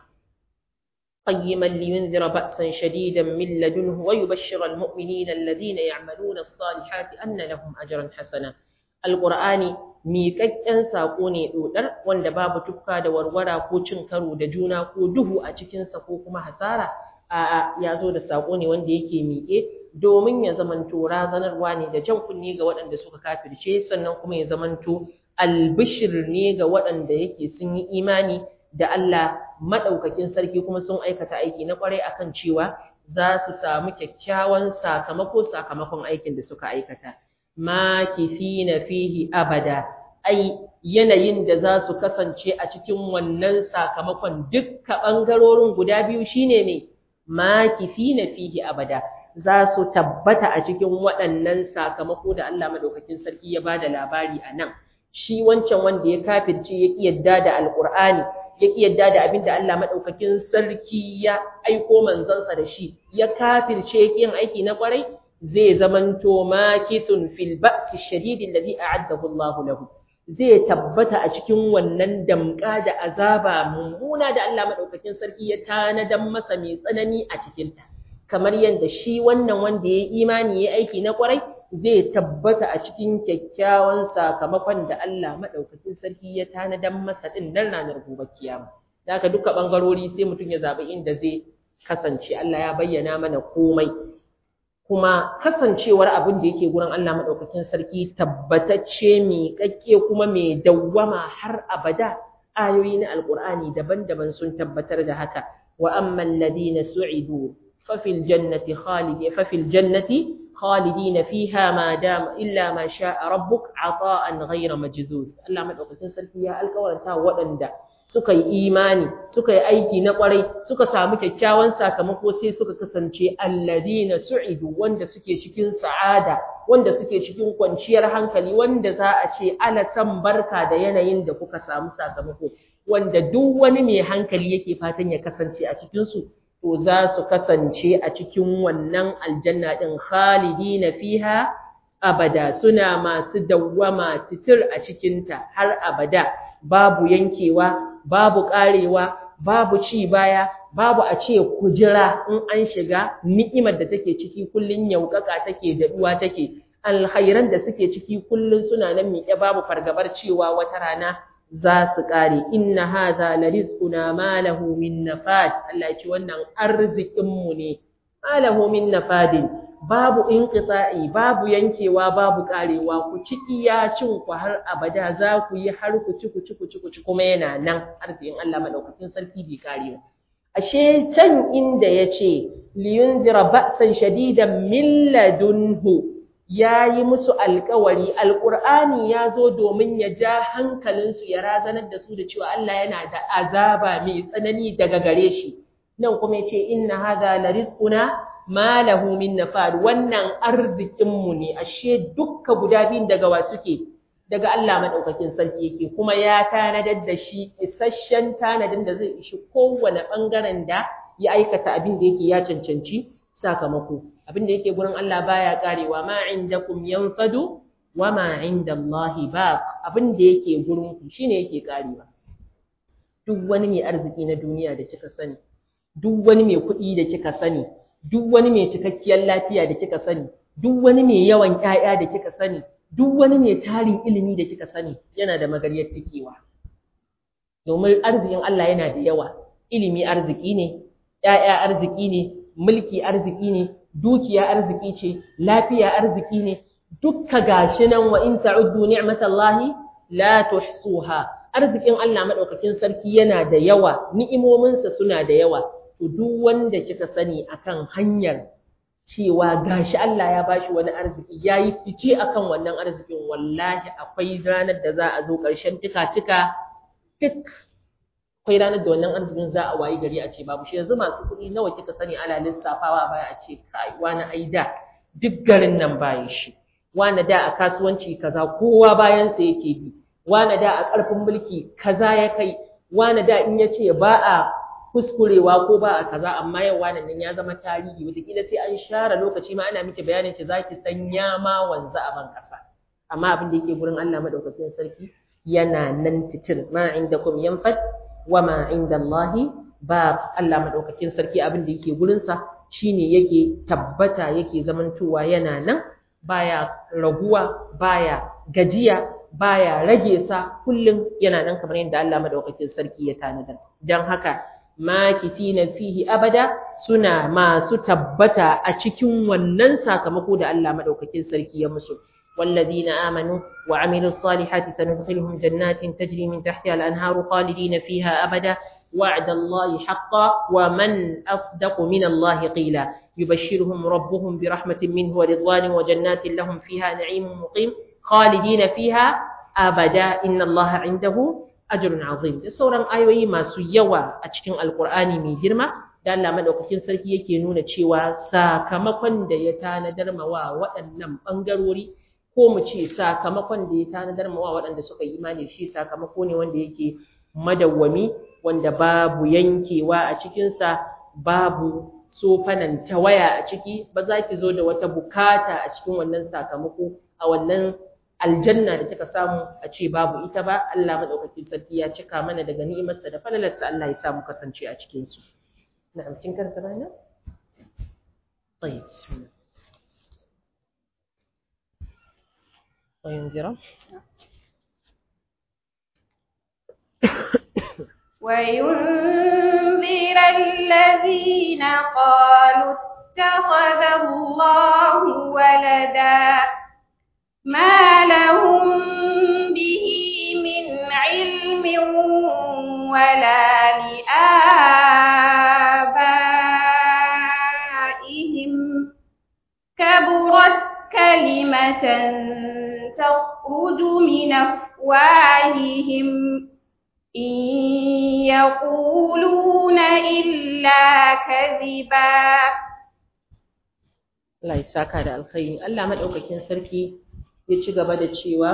qayyiman liyunzira ba'san shadidan min ladunhu wa yubashshira almu'minina alladhina ya'maluna as-salihati anna lahum ajran hasana. Alqur'ani miƙaƙƙen saƙo ne ɗoɗar wanda babu tufka da warwara ko cin karo da juna ko duhu a cikinsa ko kuma hasara. A'a, ya zo da saƙo ne wanda yake miƙe domin ya zamanto razanarwa ne da jan kunne ga waɗanda suka kafirce, sannan kuma ya zamanto albishir ne ga waɗanda yake sun yi imani da Allah maɗaukakin sarki kuma sun aikata aiki na ƙwarai akan cewa za su samu kyakkyawan sakamako sakamakon aikin da suka aikata. Makithina fihi abada, ai yanayin da za su kasance a cikin wannan sakamakon dukkan ɓangarorin guda biyu shine ne makithina fihi abada, za su tabbata a cikin waɗannan sakamako da Allah madaukakin sarki ya bada labari a nan. Shi wancan wanda ya kafirce ya ƙi yadda da alƙur'ani, ya ƙi yadda da abin da Allah madaukakin sarki ya aiko manzansa da shi, ya kafirce ya ƙi yin aiki na ƙwarai, zai zamanto makithun fil ba'si shadid alladhi a'addahu Allah lahu, zai tabbata a cikin wannan damƙa da azaba mummuna da Allah madaukakin sarki ya tanadan masa mai tsanani a cikin ta. Kamar yadda shi wannan wanda ya imani ya aiki na kwarai zai tabbata a cikin kyakkyawan sakamakon da Allah madaukakin sarki ya tanadan masa din nan ranar gobe kiyama. Da haka duka bangarori sai mutum ya zabi inda zai kasance. Allah ya bayyana mana komai, kuma kasancewar abin da yake gurin Allah madaukakin sarki tabbatacce mai kakke kuma mai dawwama har abada. Ayoyi na alqur'ani daban-daban sun tabbatar da haka. Wa ammal ladina su'idu fa fil jannati khalidin fa fil jannati khalidin fiha ma dama illa ma sha'a rabbuk ata'an ghayra majzuz. Allah madaukakin sarki ya alƙawarta waɗanda suka yi imani, suka yi aiki na kwarai, suka samu kyakkyawan sakamako, sai suka kasance alladina su'idu, wanda suke cikin sa'ada, wanda suke cikin kwanciyar hankali, wanda za a ce ala san barka da yanayin da kuka samu sakamako, wanda duk wani mai hankali yake fatan ya kasance a cikin su, to za su kasance a cikin wannan aljanna din khalidina fiha abada, suna masu dawwama titir a cikinta har abada, babu yankewa, babu ƙarewa, babu ci baya, babu a ce kujira in an shiga. Ni'imar da take ciki kullun yaukaka take, daɗuwa take, alkhairan da suke ciki kullun suna nan miƙe, babu fargabar cewa wata rana za su ƙare. Inna hadha la rizquna ma lahu min nafad. Allah ya ce wannan arzikin mu ne, ma lahu min nafadin, babu inqita'i, babu yankewa, babu karewa. Ku ci iya cin ku har abada, za ku yi har ku ci ku ci ku ci ku ci, kuma yana nan arzikin Allah madaukakin sarki bai karewa. Ashe can inda yace liyunzira ba'san shadidan min ladunhu, yayi musu alƙawari. Alqur'ani ya zo domin ya ja hankalinsu, ya razanar da su da cewa Allah yana da azaba mai tsanani daga gare shi. Nan kuma yace inna hadha la rizquna ma lahu min nafad, wannan arzikinmu ne. Ashe dukka guda biyun daga wa suke? Daga Allah madaukakin sarki yake, kuma ya tanadar da shi isasshen tanadin da zai ishi kowane bangaren da ya aikata abin da yake ya cancanci sakamako. Abin da yake gurin Allah baya karewa. Ma indakum yanfadu wa ma indallahi baq. Abin da yake gurin ku shine yake karewa. duk wani mai arziki na duniya da kika sani, duk wani mai kuɗi da kika sani, duk wani mai cikakkiyar lafiya da kika sani, duk wani mai yawan ƴaƴa da kika sani, duk wani mai tarin ilimi da kika sani yana da magariyar tikewa. Domin arzikin Allah yana da yawa, ilimi arziki ne, ƴaƴa arziki ne, mulki arziki ne, dukiya arziki ce, lafiya arziki ne, dukka gashi nan wa in ta'uddu ni'matallahi la tuhsuha. Arzikin Allah madaukakin sarki yana da yawa, ni'imominsa suna da yawa. To duk wanda kika sani akan hanyar cewa gashi Allah ya bashi wani arziki, yayi fice akan wannan arzikin, wallahi akwai ranar da za a zo ƙarshen tika-tika tik akwai ranar da wannan arzikin za a wayi gari a ce babu shi. Yanzu masu kuɗi nawa kika sani ana lissafawa baya a ce kai wani aida duk garin nan bayan shi, wani da a kasuwanci kaza kowa bayan sa yake bi, wani da a ƙarfin mulki kaza ya kai, wani da in yace ba a kuskurewa ko ba a kaza, amma yau wani nan ya zama tarihi, wataƙila sai an share lokaci ma ana miki bayanin shi zaki san ya ma wanzu a ban ƙasa. Amma abin da yake gurin Allah madaukakin sarki yana nan titir, ma indakum yanfad wa ma indallahi ba. Allah madaukakin sarki abin da yake gurin sa shine yake tabbata, yake zamantowa yana nan, baya raguwa, baya gajiya, baya rage sa, kullum yana nan kamar yadda Allah madaukakin sarki ya tanada. Dan haka makithina fihi abada, suna masu tabbata a cikin wannan sakamako da Allah madaukakin sarki ya musu. والذين آمنوا وعملوا الصالحات سندخلهم جنات تجري من تحتها الأنهار خالدين فيها أبدا وعد الله حقا ومن أصدق من الله قيلا يبشرهم ربهم برحمة منه ورضوان وجنات لهم فيها نعيم مقيم خالدين فيها أبدا إن الله عنده أجر عظيم. sauran ayoyi masu yawa a cikin alqur'ani mai girma da Allah madaukakin sarki yake nuna cewa sakamakon da ya tanadar mawa waɗannan bangarori, ko mu ce sakamakon da ya tanadar mawa waɗanda suka yi imani shi sakamako ne wanda yake madawwami, wanda babu yankewa a cikinsa, babu sofanan tawaya a ciki. Ba za ki zo da wata bukata a cikin wannan sakamako, a wannan aljanna da kika samu a ce babu ita ba. Allah madaukakin sarki ya cika mana daga ni'imarsa da falalarsa, Allah ya sa mu kasance a cikin su. Na'am, kin karanta bana? Tayyib, bismillah. وينذر وينذر الذين قالوا اتخذ الله ولدا ما لهم به من علم ولا لآبائهم كبرت كلمة تخرج من أفواههم إن يقولون إلا كذبا. Allah ya saka da alkhairi. Allah madaukakin sarki ya ci gaba da cewa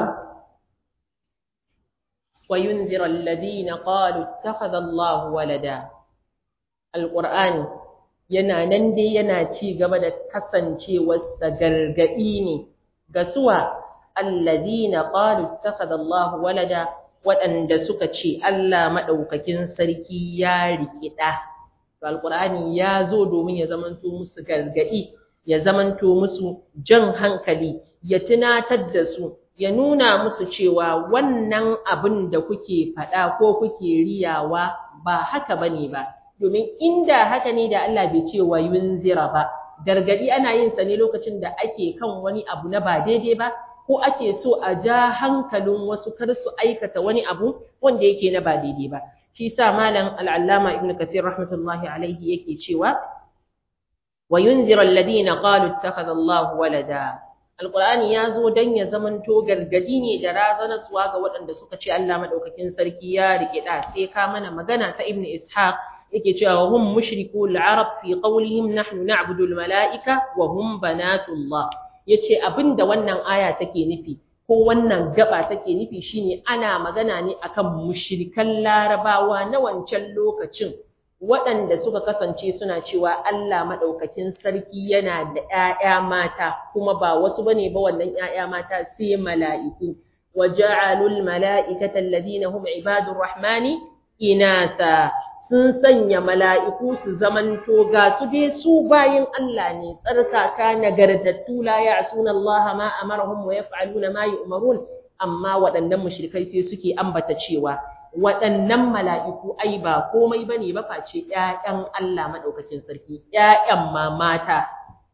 wa yunzira alladhina qalu ittakhadha Allahu walada. Alqur'ani yana nan dai yana ci gaba da kasancewar sa gargadi ne ga suwa alladhina qalu ittakhadha Allahu walada, waɗanda suka ce Allah madaukakin sarki ya riƙi ɗa. To alqur'ani ya zo domin ya zamanto musu gargadi, ya zamanto musu jan hankali, ya tunatar da su, ya nuna musu cewa wannan abin da kuke faɗa ko kuke riyawa ba haka bane ba. Domin inda haka ne da Allah bai ce wa yunzira ba. Gargadi ana yin sa ne lokacin da ake kan wani abu na ba daidai ba, ko ake so a ja hankalin wasu kar su aikata wani abu wanda yake na ba daidai ba. Shi sa malam al-Allama Ibn Kathir rahmatullahi alaihi yake cewa وينذر الذين قالوا اتخذ الله ولدا. Alqur'ani ya zo dan ya zamanto gargadi ne da razanarwa ga waɗanda suka ce Allah madaukakin sarki ya rike da. Sai ka mana magana ta Ibn Ishaq yake cewa hum mushrikul arab fi qawlihim nahnu na'budu al-mala'ika wa hum banatullah. Yace abinda wannan aya take nufi ko wannan gaba take nufi shine ana magana ne akan mushrikan larabawa na wancan lokacin, waɗanda suka kasance suna cewa Allah maɗaukakin sarki yana da ‘ya'ya mata, kuma ba wasu bane ba wannan ‘ya'ya mata sai mala'iku. Wa ja'alul mala'ikata alladhina hum ibadur rahmani inatha sun sanya mala'iku su zamanto ga su dai su bayin Allah ne tsarkaka nagartattu la ya'suna Allah ma amarahum wa yaf'aluna ma yu'marun amma waɗannan mushrikai sai suke ambata cewa waɗannan mala'iku ai ba komai bane ba face ƴaƴan Allah madaukakin sarki ƴaƴan ma mata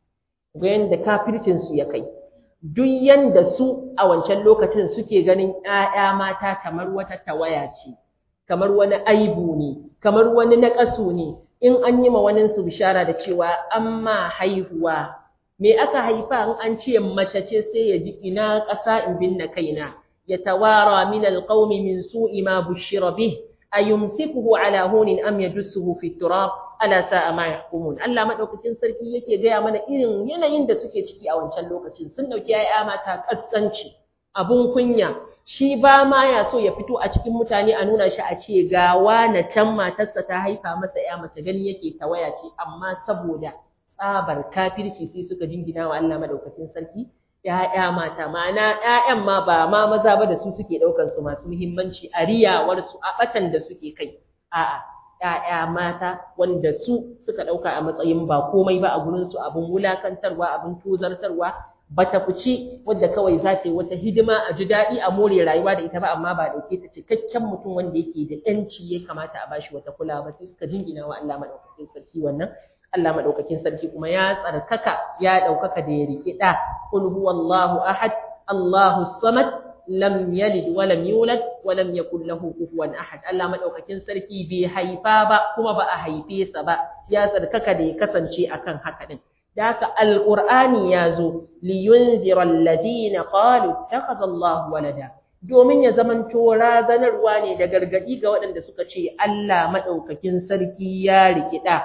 ga yanda kafircin su ya kai duk yanda su a wancan lokacin suke ganin ƴaƴa mata kamar wata tawaya ce kamar wani aibu ne, kamar wani naƙasu ne, in an yi ma waninsu bishara da cewa amma haihuwa, me aka haifa in an ce mace ce sai ya ji ina ƙasa in binne kaina, ya tawara min alƙaumi min su'i ma bushira bih, a yumsikuhu ala hunin am yadussuhu fi turab ala sa'a ma yahkumun. Allah madaukakin sarki yake gaya mana irin yanayin da suke ciki a wancan lokacin, sun dauki ya'ya mata kaskanci, abun kunya, shi ba ma ya so ya fito a cikin mutane a nuna shi a ce ga na can matarsa ta haifa masa ya mace gani yake tawaya ce amma saboda tsabar kafirci sai suka jingina wa Allah madaukakin sarki ƴaƴa mata ma'ana ƴaƴan ma ba ma maza ba da su suke ɗaukar su masu muhimmanci a riyawar su a batan da suke kai a'a ƴaƴa mata wanda su suka ɗauka a matsayin ba komai ba a gurin su abin wulakantarwa abin tuzartarwa bata fice wadda kawai za ta yi wata hidima a ji daɗi a more rayuwa da ita ba amma ba dauke ta cikakken mutum wanda yake da ƴanci ya kamata a bashi wata kula ba sai suka jingina wa Allah madaukakin sarki wannan Allah madaukakin sarki kuma ya tsarkaka ya daukaka da ya rike da qul huwallahu ahad Allahu samad lam yalid wa lam yulad wa lam yakul lahu kufuwan ahad Allah madaukakin sarki bai haifa ba kuma ba a haife sa ba ya tsarkaka da ya kasance akan haka din da haka alqur'ani yazo liyunzira alladhina qalu ittakhadha Allahu walada domin ya zamanto razanarwa ne da gargadi ga waɗanda suka ce Allah madaukakin sarki ya rikida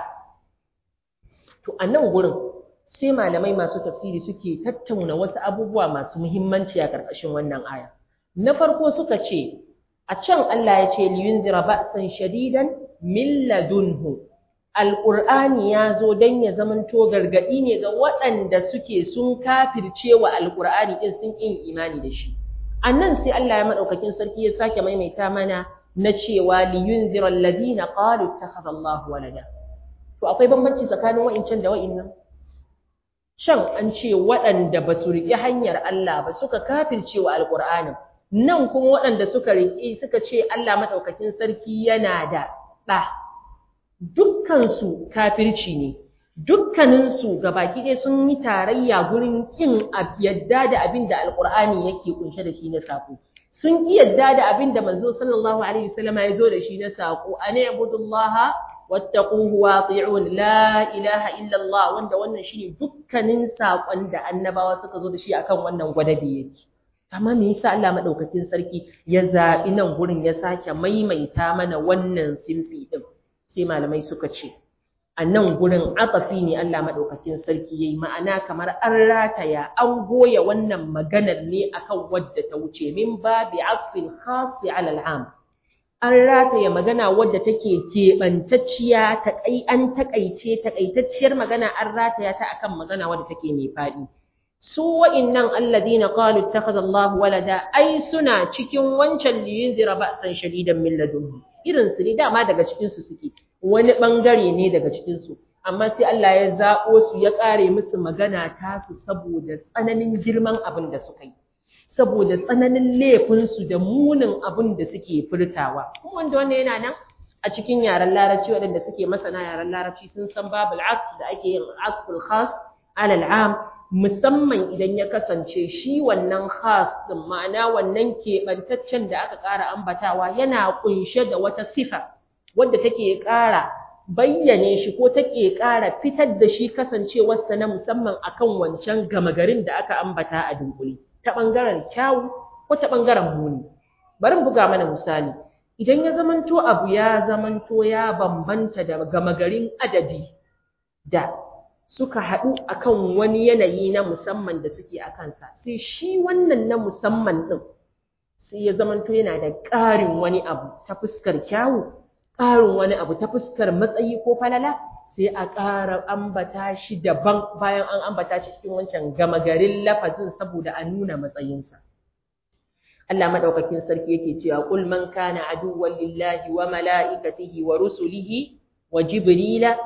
to anan gurin sai malamai masu tafsiri suke tattauna wasu abubuwa masu muhimmanci a ƙarƙashin wannan aya na farko suka ce a can Allah ya ce liyunzira ba'san shadidan min ladunhu Alƙur'ani ya zo don ya zamanto gargaɗi ne ga waɗanda suke sun kafirce wa Alƙur'ani ɗin sun ƙin imani da shi. A nan sai Allah ya maɗaukakin sarki ya sake maimaita mana na cewa liyunzira alladhina qalu ittakhadha Allahu walada. To akwai bambanci tsakanin wa'incan da wa'innan? Can an ce waɗanda ba su riƙe hanyar Allah ba suka kafirce wa Alƙur'anin. Nan kuma waɗanda suka riƙe suka ce Allah maɗaukakin sarki yana da ɗa. Dukkansu kafirci ne, dukkaninsu gabaki ɗaya sun yi tarayya gurin ƙin yadda da abin da Alƙur'ani yake kunshe da shi na saƙo. Sun ƙi yadda da abin da manzo sallallahu alaihi wasallam ya zo da shi na saƙo, an ibudullaha wattaquhu wa ati'un la ilaha illa Allah wanda wannan shine dukkanin saƙon da annabawa suka zo da shi akan wannan gwadabe yake. Amma me yasa Allah madaukakin sarki ya zaɓi nan gurin ya sake maimaita mana wannan sinfi din? Sai malamai suka ce a nan gurin atafi ne Allah madaukakin sarki yayi ma'ana kamar an rataya an goya wannan maganar ne akan wadda ta wuce min babi afil khas ala al'am an rataya magana wadda take keɓantacciya ta kai an takaice takaitacciyar magana an rataya ta akan magana wadda take mai faɗi su wa'innan alladina qalu ittakhadha Allah walada ai suna cikin wancan liyunzira ba'san shadidan min ladunhu irin su ne dama daga cikin su suke wani bangare ne daga cikin su amma sai Allah ya zabo su ya kare musu magana ta su saboda tsananin girman abin da suka yi saboda tsananin laifin su da munin abin da suke furtawa kuma wanda wannan yana nan a cikin yaren larabci waɗanda suke masana yaren larabci sun san babul aqd da ake yin aqdul khas ala al'am musamman idan ya kasance shi wannan khas din ma'ana wannan keɓantaccen da aka ƙara ambatawa yana ƙunshe da wata sifa wadda take ƙara bayyane shi ko take ƙara fitar da shi kasancewarsa na musamman akan wancan gama garin da aka ambata a dunkule ta ɓangaren kyawu ko ta ɓangaren muni bari buga mana misali idan ya zamanto abu ya zamanto ya bambanta da gama garin adadi da suka haɗu akan wani yanayi na musamman da suke a kansa sai shi wannan na musamman ɗin sai ya zamanto yana da ƙarin wani abu ta fuskar kyawu ƙarin wani abu ta fuskar matsayi ko falala sai a ƙara ambata shi daban bayan an ambata shi cikin wancan gama garin lafazin saboda a nuna matsayinsa Allah madaukakin sarki yake cewa qul man kana aduwwan lillahi wa malaikatihi wa rusulihi wa jibrila.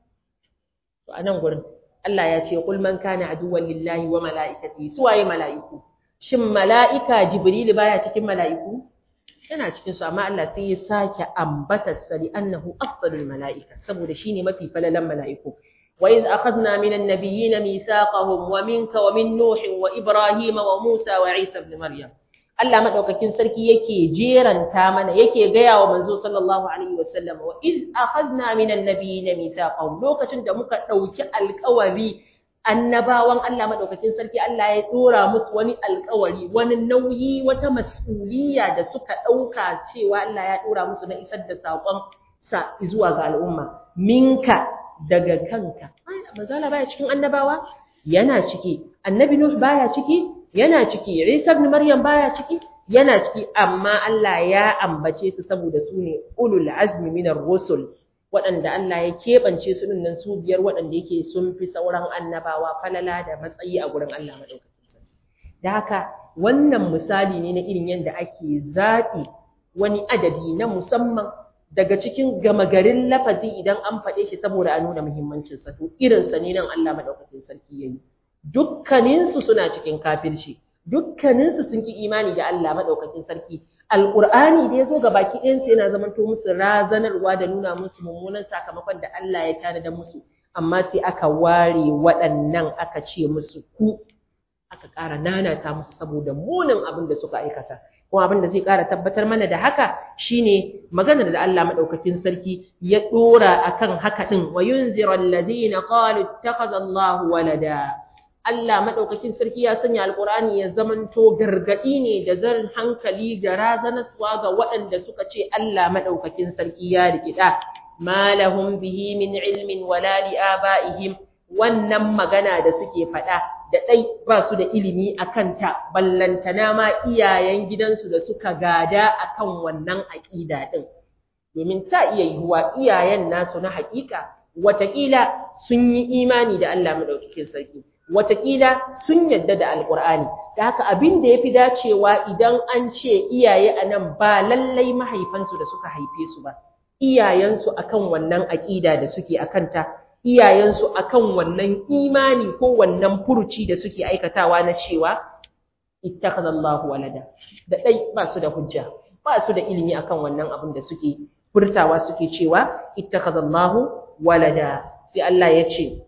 To anan gurin Allah ya ce qul man kana aduwwan lillahi wa malaikatihi, suwaye malaiku? Shin malaika jibril baya cikin malaiku? Yana cikin su, amma Allah sai ya sake ambatar sa li annahu afdalul malaika, saboda shine mafi falalan malaiku. wa iz akhadna minan nabiyyin mithaqahum wa minka wa min nuh wa ibrahim wa musa wa isa ibn maryam. Allah madaukakin sarki yake jeranta mana, yake gaya wa manzo sallallahu alaihi wasallam, wa iz akhadna minan nabiyyin mithaqahum, lokacin da muka dauki alƙawari annabawan Allah madaukakin sarki, Allah ya dora musu wani alƙawari, wani nauyi, wata mas'uliyya da suka dauka cewa Allah ya dora musu na isar da sakon sa zuwa ga al'umma. Minka, daga kanka. Manzo Allah baya cikin annabawa? Yana ciki. Annabi Nuh baya ciki? Yana ciki. Isa ibn Maryam baya ciki? Yana ciki, amma Allah ya ambace su saboda su ne ulul azmi minar rusul, waɗanda Allah ya keɓance su nan su biyar, waɗanda yake sun fi sauran annabawa falala da matsayi a gurin Allah madaukakin sarki. Da haka wannan misali ne na irin yadda ake zaɓi wani adadi na musamman daga cikin gama garin lafazi idan an faɗe shi saboda a nuna muhimmancinsa, to irinsa ne nan Allah madaukakin sarki yayi. Dukkaninsu suna cikin kafirci, dukkaninsu sun ki imani da Allah madaukakin sarki. Alƙur'ani da ya zo ga baki ɗayansu yana zamanto musu razanarwa da nuna musu mummunan sakamakon da Allah ya tanada musu, amma sai aka ware waɗannan aka ce musu ku, aka ƙara nanata musu saboda munin abin da suka aikata. Kuma abin da zai ƙara tabbatar mana da haka shine maganar da Allah madaukakin sarki ya dora akan haka din, wa yunziral ladina qalu ittakhadha Allahu walada. Allah madaukakin sarki ya sanya alqur'ani ya zamanto gargadi ne da zan hankali da razanaswa ga waɗanda suka ce Allah madaukakin sarki ya rikida. Ma lahum bihi min ilmin wala li abaihim, wannan magana da suke faɗa da ɗai ba su da ilimi a kanta, ballantana ma iyayen gidansu da suka gada a kan wannan aƙida ɗin. Domin ta iya yiwuwa iyayen nasu na haƙiƙa, wataƙila sun yi imani da Allah maɗaukakin sarki, wataƙila sun yadda da Alƙur'ani. Da haka abin da ya fi dacewa idan an ce iyaye a nan ba lallai mahaifansu da suka haife su ba, iyayensu akan wannan aƙida da suke a kanta, iyayensu akan wannan imani ko wannan furuci da suke aikatawa na cewa ittakhadallahu walada, da dai ba su da hujja, ba su da ilimi akan wannan abin da suke furtawa, suke cewa ittakhadallahu walada. Sai Allah ya ce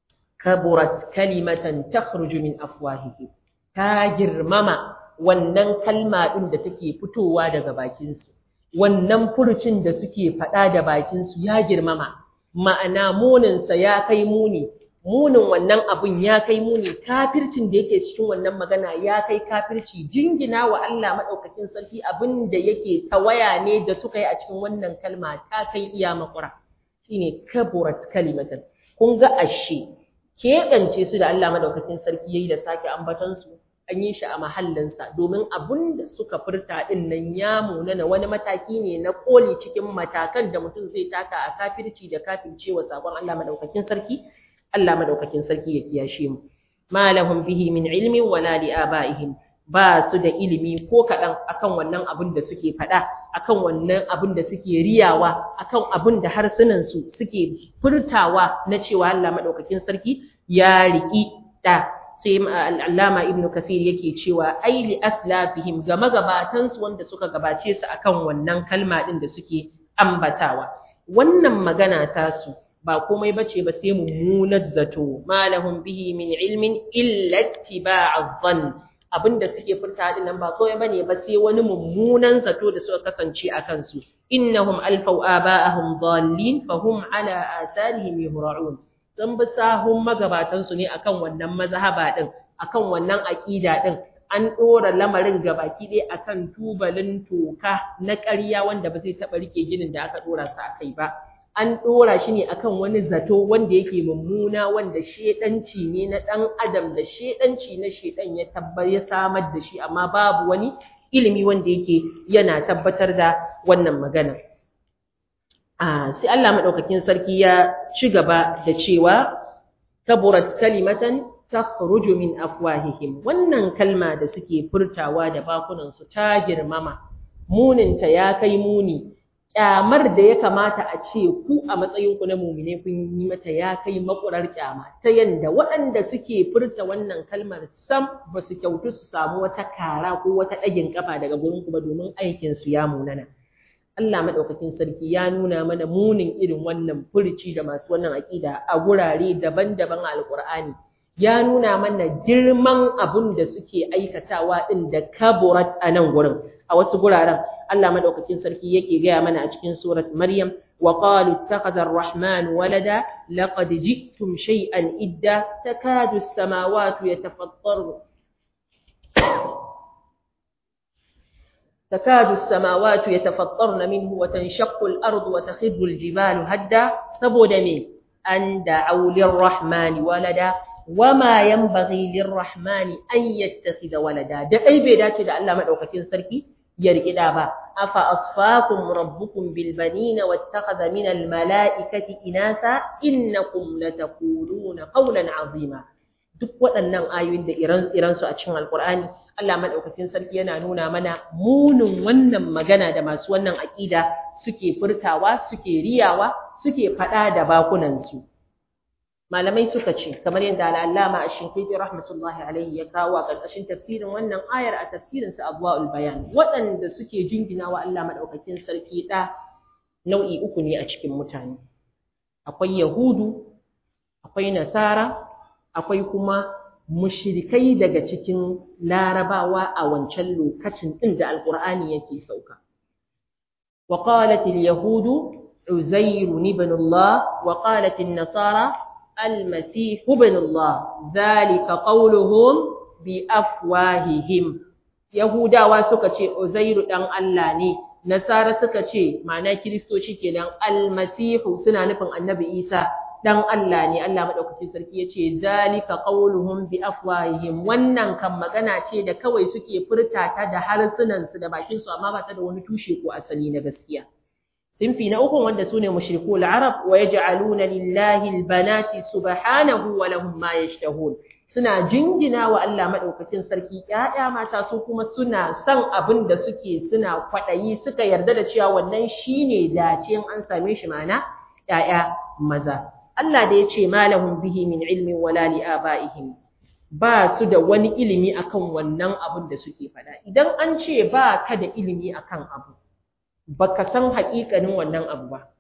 kaburat kalimatan takhruju min afwahihi, ta girmama wannan kalma din da take fitowa daga bakin su, wannan furucin da suke faɗa da bakin su ya girmama, ma'ana muninsa ya kai muni, munin wannan abun ya kai muni, kafircin da yake cikin wannan magana ya kai kafirci. Jingina wa Allah maɗaukakin sarki abin da yake tawaya ne da suka yi a cikin wannan kalma ta kai iya makura, shine kaburat kalimatan. Kun ga ashe keɓance su da Allah maɗaukakin sarki yayi da sake ambatansu an yi shi a mahallinsa, domin abin da suka furta ɗin nan ya munana, wani mataki ne na ƙoli cikin matakan da mutum zai taka a kafirci da kafircewa sabon Allah madaukakin sarki. Allah madaukakin sarki ya kiyashe mu. Ma lahum bihi min ilmin wala li abaihim, ba su da ilimi ko kaɗan akan wannan abin da suke faɗa, akan wannan abin da suke riyawa, akan abin da harsunan su suke furtawa na cewa Allah madaukakin sarki ya riki da. Sai al'allama Ibn Kathir yake cewa ai li aslafihim, ga magabatansu wanda suka gabace su akan wannan kalma din da suke ambatawa. Wannan magana tasu ba komai bace ba sai mummunar zato, malahum bihi min ilmin illa ittiba'adh dhann, abinda suke furta din nan ba komai bane ba sai wani mummunan zato da suka kasance a kansu. Innahum alfaw aba'ahum dhallin fahum ala atharihim yuhra'un, sun bi sahun magabatansu ne akan wannan mazhaba din, akan wannan aqida din. An dora lamarin gabaki ɗaya akan tubalin toka na ƙarya wanda ba zai taɓa rike ginin da aka dora sa akai ba. An dora shi ne akan wani zato wanda yake mummuna, wanda shedanci ne na ɗan adam, da shedanci na shedan ya tabbar ya samar da shi, amma babu wani ilimi wanda yake yana tabbatar da wannan magana. Ah, sai Allah madaukakin sarki ya ci gaba da cewa kaburat kalimatan takhruju min afwahihim, wannan kalma da suke furtawa da bakunan su ta girmama, muninta ya kai muni, kyamar da ya kamata a ce ku a matsayin ku na mu'mine kun yi mata ya kai makurar kyama, ta yanda waɗanda suke furta wannan kalmar sam ba su kyautu su samu wata kara ko wata ɗagin kafa daga gurin ku ba, domin aikin su ya munana. Allah madaukakin sarki ya nuna mana munin irin wannan furci da masu wannan aqida a gurare daban-daban a Alqur'ani. Ya nuna mana girman abun da suke aikatawa din da kaburat a nan gurin. A wasu guraren Allah madaukakin sarki yake gaya mana a cikin surat Maryam, wa qalu ittakhadha ar-rahman walada laqad ji'tum shay'an idda takadu as-samawati yatafattarun تكاد السماوات يتفطرن منه وتنشق الأرض وتخر الجبال هدا سبود من أن دعوا للرحمن ولدا وما ينبغي للرحمن أن يتخذ ولدا ده أي بيدات ده الله مدعوكتين سركي يرقى دابا أفأصفاكم ربكم بالبنين واتخذ من الملائكة إناثا إنكم لتقولون قولا عظيما. duk waɗannan ayoyin da iransu a cikin Alƙur'ani, Allah madaukakin sarki yana nuna mana munin wannan magana da masu wannan aƙida suke furtawa, suke riyawa, suke faɗa da bakunansu. Malamai suka ce, kamar yadda Al-Allama Ash-Shinqiti rahmatullahi alaihi ya kawo a ƙarƙashin tafsirin wannan ayar a tafsirin sa Adwa'ul Bayan, waɗanda suke jingina wa Allah madaukakin sarki ɗa nau'i uku ne a cikin mutane. Akwai Yahudu, akwai Nasara, akwai kuma mushrikai daga cikin larabawa a wancan lokacin din da alqur'ani yake sauka. wa qalat al-yahud uzair ibn Allah wa qalat an-nasara al-masih ibn Allah dhalika qawluhum bi afwahihim. Yahudawa suka ce Uzairu dan Allah ne, Nasara suka ce ma'ana Kiristoci kenan al-masihu suna nufin Annabi Isa dan Allah ne. Allah madaukakin sarki yace zalika qauluhum bi afwahihim, wannan kan magana ce da kawai suke furta ta da harsunan su da bakin su, amma ba ta da wani tushe ko asali na gaskiya. Sinfi na uku wanda sune mushrikul arab, wa yaj'aluna lillahi albanati subhanahu wa lahum ma yashtahun, suna jingina wa Allah madaukakin sarki ƴaƴa mata, su kuma suna san abin da suke suna kwadayi, suka yarda da cewa wannan shine dace in an same shi mana ƴaƴa maza. Allah da ya ce malahum bihi min ilmin wala li abaihim, ba su da wani ilimi akan wannan abin da suke faɗa. Idan an ce ba ka da ilimi akan abu, baka san haƙiƙanin wannan abu ba,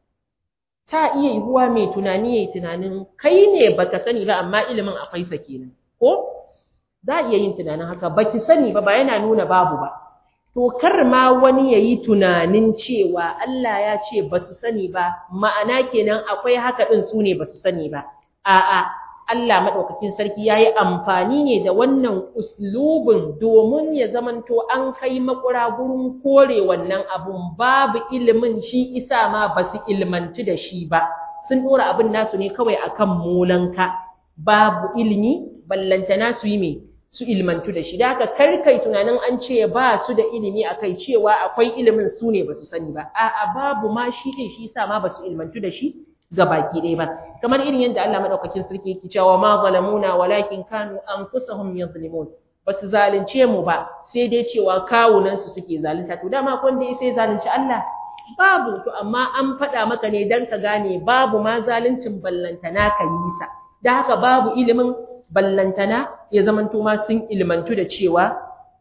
ta iya yiwuwa mai tunani yayi tunanin kai ne baka sani ba, amma ilimin akwai sa kenan, ko za a iya yin tunanin haka, baki sani ba ba yana nuna babu ba. To kar ma wani yayi tunanin cewa Allah ya ce ba su sani ba, ma'ana kenan akwai haka din su ne ba su sani ba. A'a, Allah madaukakin sarki yayi amfani ne da wannan uslubin domin ya zamanto an kai makura gurin kore wannan abun, babu ilimin shi isa ma ba su ilmantu da shi ba. Sun dora abin nasu ne kawai akan molanka, babu ilimi ballantana su yi me su ilmantu da shi. Da haka karkai tunanin an ce ba su da ilimi akai cewa akwai ilimin su ne ba su sani ba. A'a, babu ma shi din shi yasa ma ba su ilmantu da shi ga baki ɗaya ba. Kamar irin yadda Allah madaukakin sarki yake cewa ma zalamuna walakin kanu anfusahum yadhlimun, ba su zalunce mu ba sai dai cewa kawunan su suke zalunta. To dama kun da sai zalunci Allah babu, to amma an faɗa maka ne dan ka gane babu ma zaluncin ballantana ka yi sa. Da haka babu ilimin ballantana ya zamanto ma sun ilmantu da cewa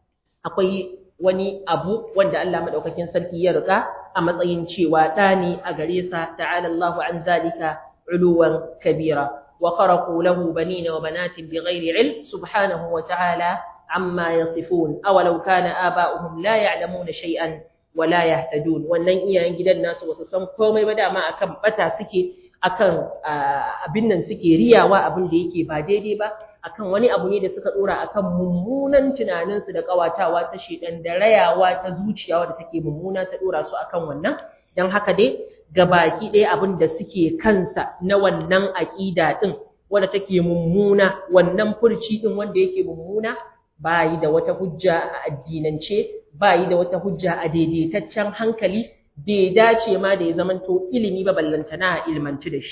akwai wani abu wanda Allah madaukakin sarki ya rika a matsayin cewa ɗa ne a gare sa. Ta'ala Allahu an zalika uluwan kabira, wa kharaqu lahu banina wa banatin bighairi ilm subhanahu wa ta'ala amma yasifun, awalau kana aba'uhum la ya'lamuna shay'an wa la yahtadun. Wannan iyayen gidan nasu wasu san komai ba, dama akan bata suke, akan abin nan suke riyawa, abin da yake ba daidai ba, akan wani abu ne da suka dora akan mummunan tunaninsu da kawatawa ta shedan da rayawa ta zuciya wadda take mummuna ta dora su akan wannan. Dan haka dai gabaki ɗaya abin da suke kansa na wannan aqida din wadda take mummuna, wannan furci din wanda yake mummuna, bayi da wata hujja a addinance, bayi da wata hujja a daidaitaccen hankali, bai dace ma da ya zamanto ilimi ba ballantana a ilmantu da shi.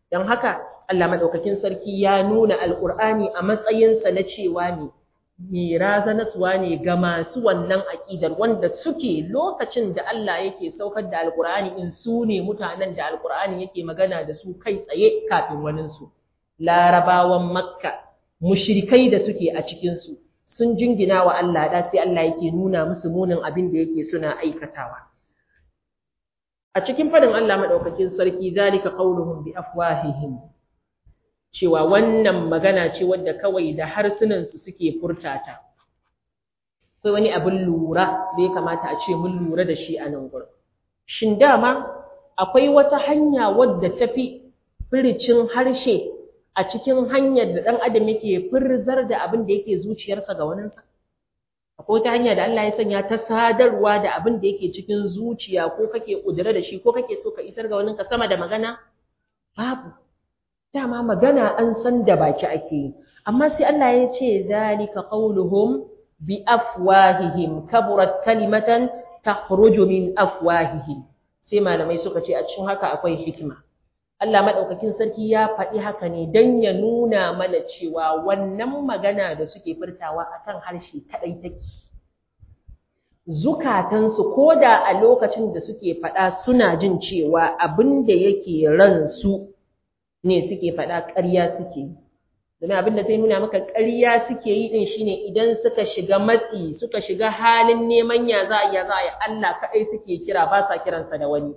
dan haka Allah madaukakin sarki ya nuna alqur'ani a matsayin sa na cewa ne mai razanaswa ne ga masu wannan aqidar wanda suke lokacin da Allah yake saukar da alqur'ani in su ne mutanen da alqur'ani yake magana da su kai tsaye kafin wanin su larabawan makka mushrikai da suke a cikin su sun jingina wa Allah da sai Allah yake nuna musu munin abin da yake suna aikatawa a cikin fadin Allah madaukakin sarki zalika qauluhum bi afwahihim cewa wannan magana ce wadda kawai da harsunan su suke furtata akwai wani abin lura da ya kamata a ce mun lura da shi a nan gurin shin dama akwai wata hanya wadda tafi firicin harshe a cikin hanyar da dan adam yake firzar da abin da yake zuciyarsa ga waninsa akwai wata hanya da Allah ya sanya ta sadarwa da abin da yake cikin zuciya ko kake kudura da shi ko kake so ka isar ga waninka sama da magana babu dama magana an san da baki ake yi amma sai Allah ya ce zalika qauluhum bi afwahihim kaburat kalimatan takhruju min afwahihim sai malamai suka ce a cikin haka akwai hikima Allah madaukakin sarki ya faɗi haka ne dan ya nuna mana cewa wannan magana da suke furtawa akan harshe kadai take zukatansu koda a lokacin da suke faɗa suna jin cewa abin da yake ransu ne suke faɗa ƙarya suke domin abin da zai nuna maka ƙarya suke yi din shine idan suka shiga matsi suka shiga halin neman ya za ya za ya Allah kadai suke kira ba sa kiransa da wani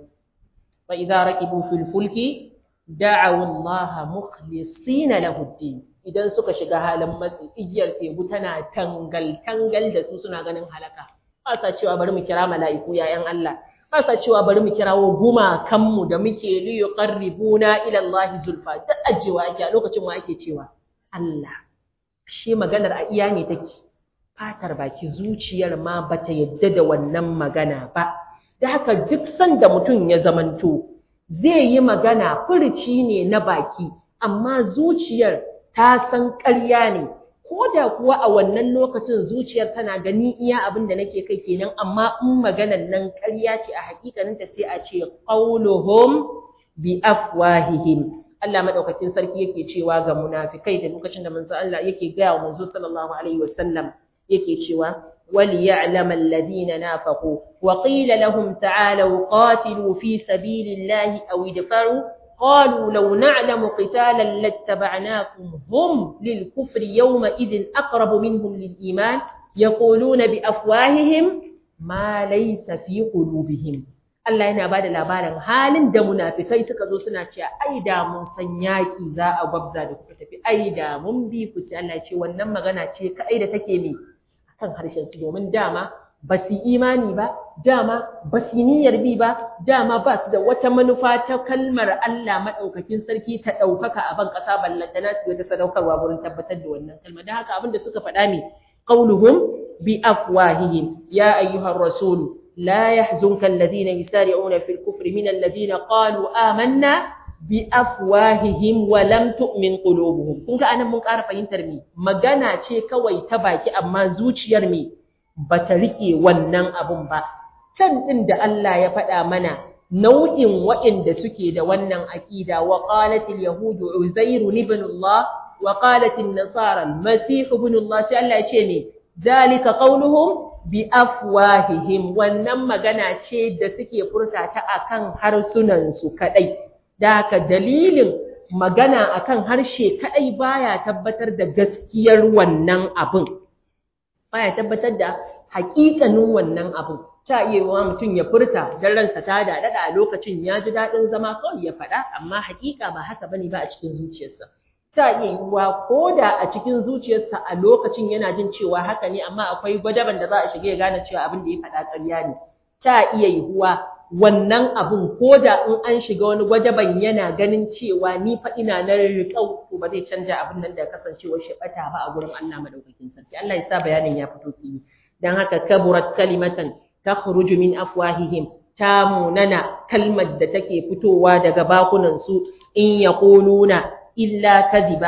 fa idza raqibu fil fulki da'u Allah mukhlisina lahu ad-din idan suka shiga halin matsi igiyar tebu tana tangal tangal da su suna ganin halaka ba sa cewa bari mu kira mala'iku yayan Allah ba sa cewa bari mu kirawo gumakanmu da muke li yuqarribuna ila Allah zulfa duk ajewa ake a lokacin wa ake cewa Allah shi maganar a iya ne take fatar baki zuciyar ma bata yadda da wannan magana ba da haka duk sanda mutum ya zamanto zai yi magana furici ne na baki amma zuciyar ta san ƙarya ne ko da kuwa a wannan lokacin zuciyar tana gani iya abin da nake kai kenan amma in maganar nan ƙarya ce a hakikaninta sai a ce qauluhum bi afwahihim Allah madaukakin sarki yake cewa ga munafikai da lokacin da manzo Allah yake ga wa manzo sallallahu alaihi wasallam yake cewa wali ya'lam alladhina nafaqu wa qila lahum ta'alu qatilu fi sabilillahi aw idfaru qalu law na'lamu qitalan lattaba'nakum hum lil kufri yawma idhin aqrabu minhum lil iman yaquluna bi afwahihim ma laysa fi qulubihim Allah yana bada labarin halin da munafikai suka zo suna cewa ai da mun san yaki za a gwabza da kuka tafi ai da mun bi ku sai Allah ce wannan magana ce kai da take me akan harshen su domin dama ba su imani ba dama ba su niyyar bi ba dama ba su da wata manufa ta kalmar Allah madaukakin sarki ta daukaka a ban kasa ballantana su ga sadaukarwa gurin tabbatar da wannan kalma dan haka abinda suka faɗa me qauluhum bi afwahihim ya ayyuhar rasul لا يحزنك الذين يسارعون في الكفر من الذين قالوا آمنا بأفواههم ولم تؤمن قلوبهم kun ga anan mun ƙara fahimtar me magana ce kawai ta baki amma zuciyar me bata rike wannan abun ba can din da Allah ya faɗa mana nau'in waɗanda suke da wannan aqida wa qalat al-yahud uzair ibn Allah wa qalat an-nasara al-masih ibn Allah sai Allah ya ce me zalika qawluhum bi afwahihim wannan magana ce da suke furta ta akan harsunan su kadai da haka dalilin magana akan harshe kadai baya tabbatar da gaskiyar wannan abin baya tabbatar da haƙiƙanin wannan abin ta iya wa mutum ya furta dan ransa ta dada a lokacin ya ji dadin zama kawai ya faɗa amma haƙiƙa ba haka bane ba a cikin zuciyarsa ta iya yiwuwa ko da a cikin zuciyarsa a lokacin yana jin cewa haka ne amma akwai gwadaban da za a shige ya gane cewa abin da ya faɗa ƙarya ne ta iya yiwuwa wannan abin ko da in an shiga wani gwadaban yana ganin cewa ni fa ina na riƙau to ba zai canja abin nan da kasancewar shi bata ba a gurin Allah madaukakin sarki Allah ya sa bayanin ya fito fili dan haka kaburat kalimatan takhruju min afwahihim ta munana kalmar da take fitowa daga bakunan su in yaquluna illa kadhiba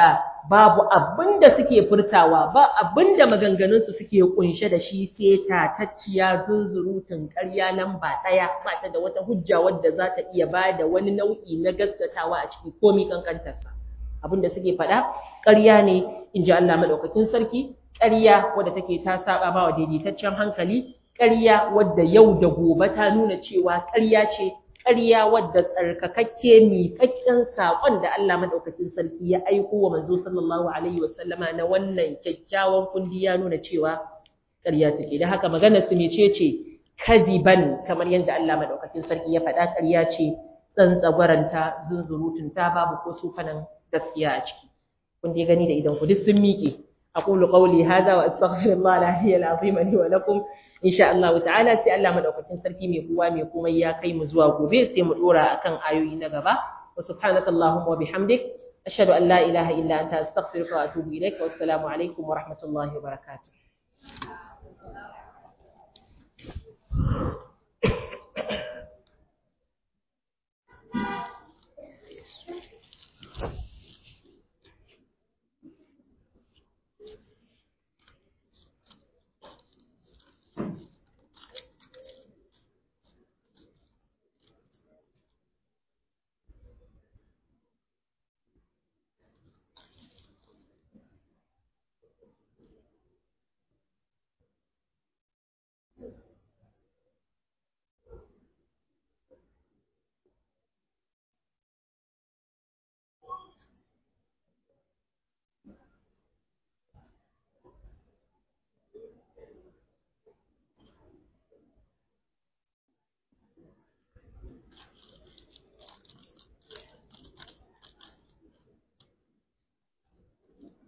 babu abinda suke furtawa ba abinda maganganunsu suke kunshe da shi sai tatacciya zunzurutun ƙarya nan ba ɗaya ba ta da wata hujja wadda za ta iya ba da wani nau'i na gaskatawa a ciki komi kankantarsa abinda suke faɗa ƙarya ne in ji Allah maɗaukakin sarki ƙarya wadda take ta saba ba wa daidaitaccen hankali ƙarya wadda yau da gobe ta nuna cewa ƙarya ce ƙarya wadda tsarkakakke miƙaƙƙen saƙon da Allah madaukakin sarki ya aiko wa manzo sallallahu alaihi wasallama na wannan kyakkyawan kundi ya nuna cewa ƙarya take da haka maganar su mecece kadiban kamar yadda Allah madaukakin sarki ya faɗa ƙarya ce tsantsagwaranta zunzurutunta babu ko sufanan gaskiya a ciki kun dai gani da idan ku duk sun miƙe aqulu qawli hadha wa astaghfirullah al-aliyyil azim li wa lakum insha Allah ta'ala sai Allah madaukakin sarki mai kowa mai komai ya kai mu zuwa gobe sai mu dora akan ayoyi na gaba wa subhanaka allahumma wa bihamdik ashhadu an la ilaha illa anta astaghfiruka wa atubu ilaik wa assalamu alaikum wa rahmatullahi wa barakatuh